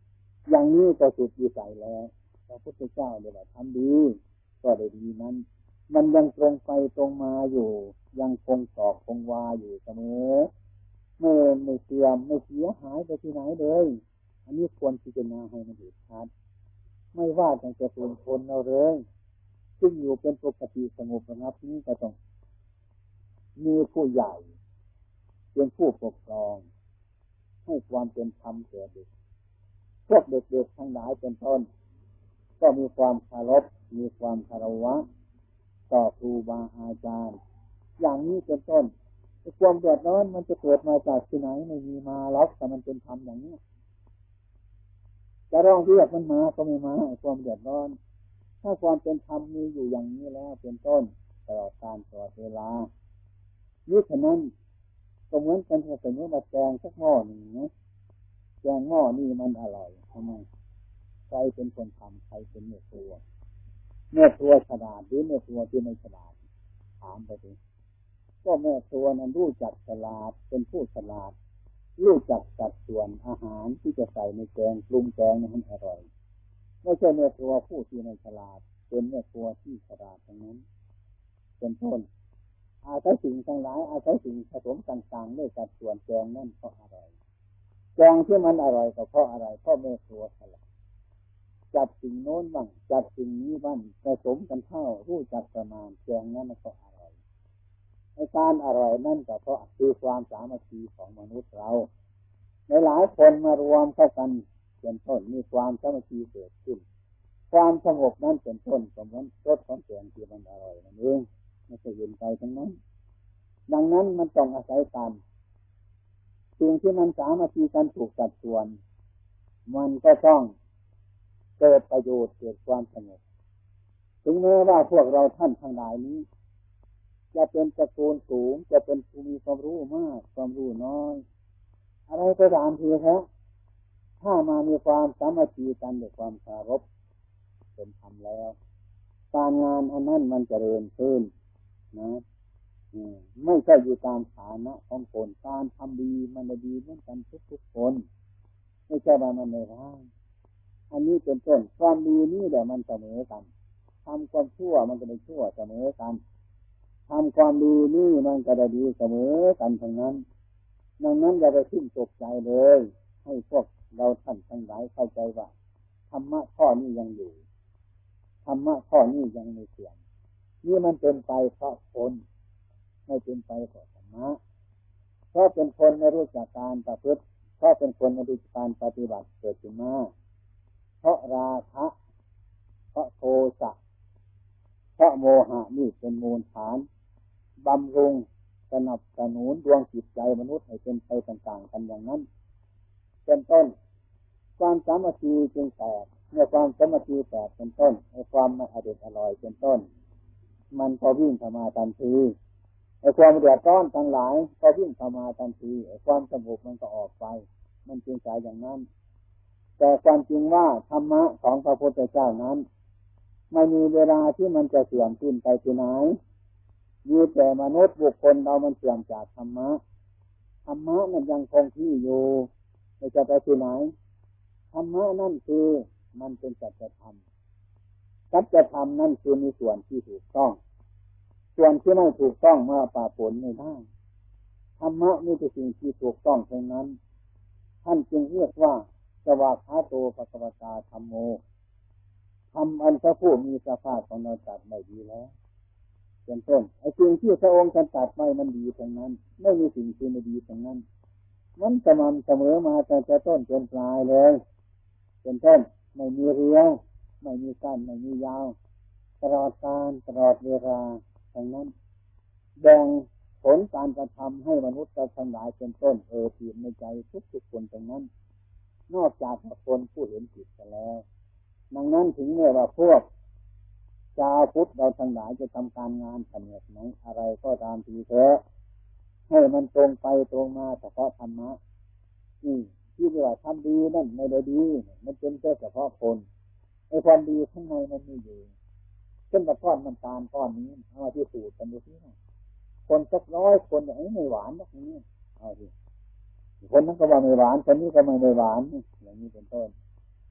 อย่างนี้ก็สุดวิสัยแล้วพระพุทธเจ้าเดี๋ยวทำดีก็ได้ดีนั้นมันยังตรงไปตรงมาอยู่ยังคงสอบคงวาอยู่เสมอไม่ไม่เสื่อมไม่เสียหายไปที่ไหนเลยอันนี้ควรพิจารณาให้มันเห็นชัดไม่ว่าจะจะเป็นคนเราเลยซึ่งอยู่เป็นปกติสงบระงับนี้ก็ต้องมีผู้ใหญ่เป็นผู้ปกครองให้ความเป็นธรรมแก่เด็กพวกเด็กๆทั้งหลายเป็นต้นก็มีความเคารพมีความคารวะต่อครูบาอาจารย์อย่างนี้เป็นต้นความเดือดร้อนมันจะเกิดมาจากที่ไหนไม่มีมาหรอกแต่มันเป็นธรรมอย่างนี้จะร้องเรียกมันมาก็ไม่มาความเดือดร้อนถ้าความเป็นธรรมมีอยู่อย่างนี้แล้วเป็นต้นตลอดการตลอดเวลานี่ฉะนั้นก็เหมือนกันถ้าสมมติว่าแกงสักหม้อหนึ่งนะแกงหม้อนี่มันอร่อยทำไมใครเป็นคนทำใครเป็นเนื้อตัวเนื้อตัวฉลาดหรือเนื้อตัวที่ไม่ฉลาดถามไปดิก็แม่ตัวนั้นรู้จักฉลาดเป็นผู้ฉลาดรู้จักจัดส่วนอาหารที่จะใส่ในแกงปรุงแกงให้อร่อยไม่ใช่เนื้อตัวผู้ที่ไม่ฉลาดเป็นเนื้อตัวที่ฉลาดทั้งนั้นเป็นต้นอาศัยสิ่งทั้งหลายอาศัยสิ่งผสมต่างๆด้วยจัดส่วนแกงนั่นก็อร่อยแกงที่มันอร่อยก็เพราะอะไรเพราะเนื้อตัวฉลาดจัดสิ่งโน้นบ้างจัดสิ่งนี้บ้างผสมกันเข้ารู้จักประมาณแกงนั้นก็อร่อยในการอร่อยนั่นก็เพราะคือความสามัคคีของมนุษย์เราในหลายคนมารวมเข้ากันเป็นต้นมีความสามัคคีเกิดขึ้นความสงบนั่นเป็นต้นสมมติรสของแกงที่มันอร่อยนั่นเองไม่ใช่เย็นใจทั้งนั้นดังนั้นมันต้องอาศัยกันสิ่งที่มันสามัคคีกันถูกจัดส่วนมันก็ต้องเกิดประโยชน์เกิดความสงบถึงแม้ว่าพวกเราท่านทั้งหลายนี้จะเป็นตระกูลสูงจะเป็นผู้มีความรู้มากความรู้น้อยอะไรก็ตามทีครับถ้ามามีความสามัคคีกันด้วยความเคารพเป็นธรรมแล้วการงานอันนั้นมันเจริญขึ้นนะไม่ใช่อยู่ตามฐานะของคนการทำดีมันดีเหมือนกันทุกๆคนไม่ใช่ว่ามันไม่ร้ายอันนี้เป็นต้นความดีนี่แหละมันเสมอกันทำความชั่วมันก็ได้ชั่วเสมอกันทำความดีนี่มันก็ได้ดีเสมอกันทั้งนั้นดังนั้นอย่าไปขึ้นตกใจเลยให้พวกเราท่านทั้งหลายเข้าใจว่าธรรมะข้อนี้ยังอยู่ธรรมะข้อนี้ยังไม่เสื่อมนี่มันเป็นไปเพราะคนไม่เป็นไปเพราะธรรมะเพราะเป็นคนไม่รู้จักการประพฤติเพราะเป็นคนไม่รู้จักการปฏิบัติเกิดขึ้นมาเพราะราคะเพราะโทสะเพราะโมหะนี่เป็นมูลฐานบำรุงสนับสนุนดวงจิตใจมนุษย์ให้เป็นไปต่างๆกันอย่างนั้นเป็นต้นความสามัคคีจึงแตกเมื่อความสามัคคีแตกเป็นต้นไอ้ความไม่อร่อยอร่อยเป็นต้นมันก็วิ่งเข้ามาทันทีไอ้ความเดือดร้อนทั้งหลายก็วิ่งเข้ามาทันทีไอ้ความสงบมันก็ออกไปมันจึงสายอย่างนั้นแต่ความจริงว่าธรรมะของพระพุทธเจ้านั้นไม่มีเวลาที่มันจะเสื่อมสิ้นไปที่ไหนมีแต่มนุษย์บุคคลเรามันเสื่อมจากธรรมะธรรมะมันยังคงที่อยู่ไม่จะไปที่ไหนธรรมะนั่นคือมันเป็นสัจธรรมสัจธรรมนั่นคือมีส่วนที่ถูกต้องส่วนที่ไม่ถูกต้องมาปราผลไม่ได้ธรรมะนี่คือสิ่งที่ถูกต้องเท่านั้นท่านจึงเรียกว่าสวากขาโตภควตาธัมโมธรรมอันพระผู้มีพระภาคของเราตรัสไม่ดีแล้วเป็นต้นไอ้สิ่งที่พระองค์ตรัสไว้มันดีทั้งนั้นไม่มีสิ่งที่ไม่ดีทั้งนั้นมันสม่ำเสมอมาตั้งแต่ต้นจนปลายเลยเป็นต้นไม่มีเรียวไม่มีสั้นไม่มียาวตลอดกาลตลอดเวลาทั้งนั้นแบ่งผลการกระทำให้มนุษย์ทั้งหลายเป็นต้นเออผิดในใจทุกๆคนทั้งนั้นนอกจากคนผู้เห็นผิดกันแล้วดังนั้นถึงแม้ว่าพวกชาวพุทธเราทั้งหลายจะทำการงานขนาดไหนอะไรก็ตามทีเถอะให้มันตรงไปตรงมาเฉพาะธรรมะนี่ที่ว่าทำดีนั่นไม่ได้ดีมันเป็นแค่เฉพาะคนไอ้ความดีข้างในมันไม่อยู่เช่นกระท้อนน้ำตาลก้อนนี้เอามาที่สูตรกันดูสิคนสักร้อยคนไอ้ไม่หวานแบบนี้เอาสิคนนั้นก็ว่าไม่หวานคนนี้ก็ไม่ไม่หวานอย่างนี้เป็นต้น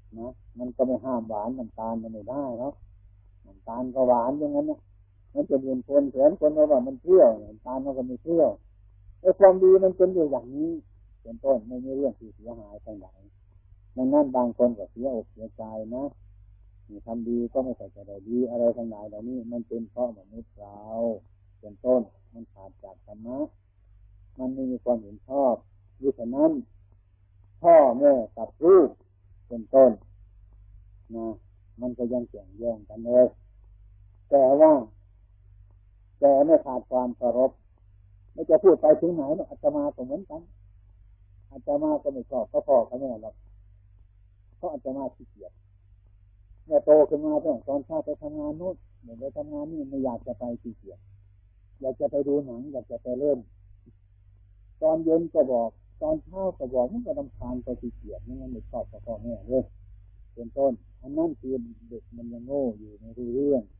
นะมันก็ไม่ห้ามหวานน้ำตาลมันไม่ได้เนาะน้ำตาลก็หวานอย่างนั้นนะมันจะเรียนคนเถียนคนว่ามันเปรี้ยวน้ำตาลมันก็ไม่เปรี้ยวไอ้ความดีมันเป็นอยู่อย่างนี้เป็นต้นไม่มีเรื่องที่เสียหายทางใดดังนั้นบางคนก็เสียอกเสียใจนะมีทำดีก็ไม่ใส่ใจได้ดีอะไรทางไหนเหล่านี้มันเป็นเพราะมนุษย์เราเป็นต้นมันขาดจากธรรมะมันไม่มีความเห็นชอบด้วยฉะนั้นพ่อแม่กับลูกเป็นต้นนะมันก็ยังแข่งแย่งกันเลยแต่ว่าแต่ไม่ขาดความเคารพไม่จะพูดไปถึงไหนหรอกอาตมาก็เหมือนกันอาตมาก็ไม่ชอบพ่อพ่อเขาแม่หรอกเพราะอาตมาขี้เกียจเมื่อโตขึ้นมาตอนตอนเช้าไปทำงานนู้นเดี๋ยวไปทำงานนี่ไม่อยากจะไปขี้เกียจอยากจะไปดูหนังอยากจะไปเล่นตอนเย็นก็บอกตอนเช้าก็บอกมันก็รำคาญไปขี้เกียจนั่นไม่ชอบพ่อพ่อแม่เลยเป็นต้นอันนั้นคือเด็กมันยังโง่อยู่ไม่รู้เรื่อง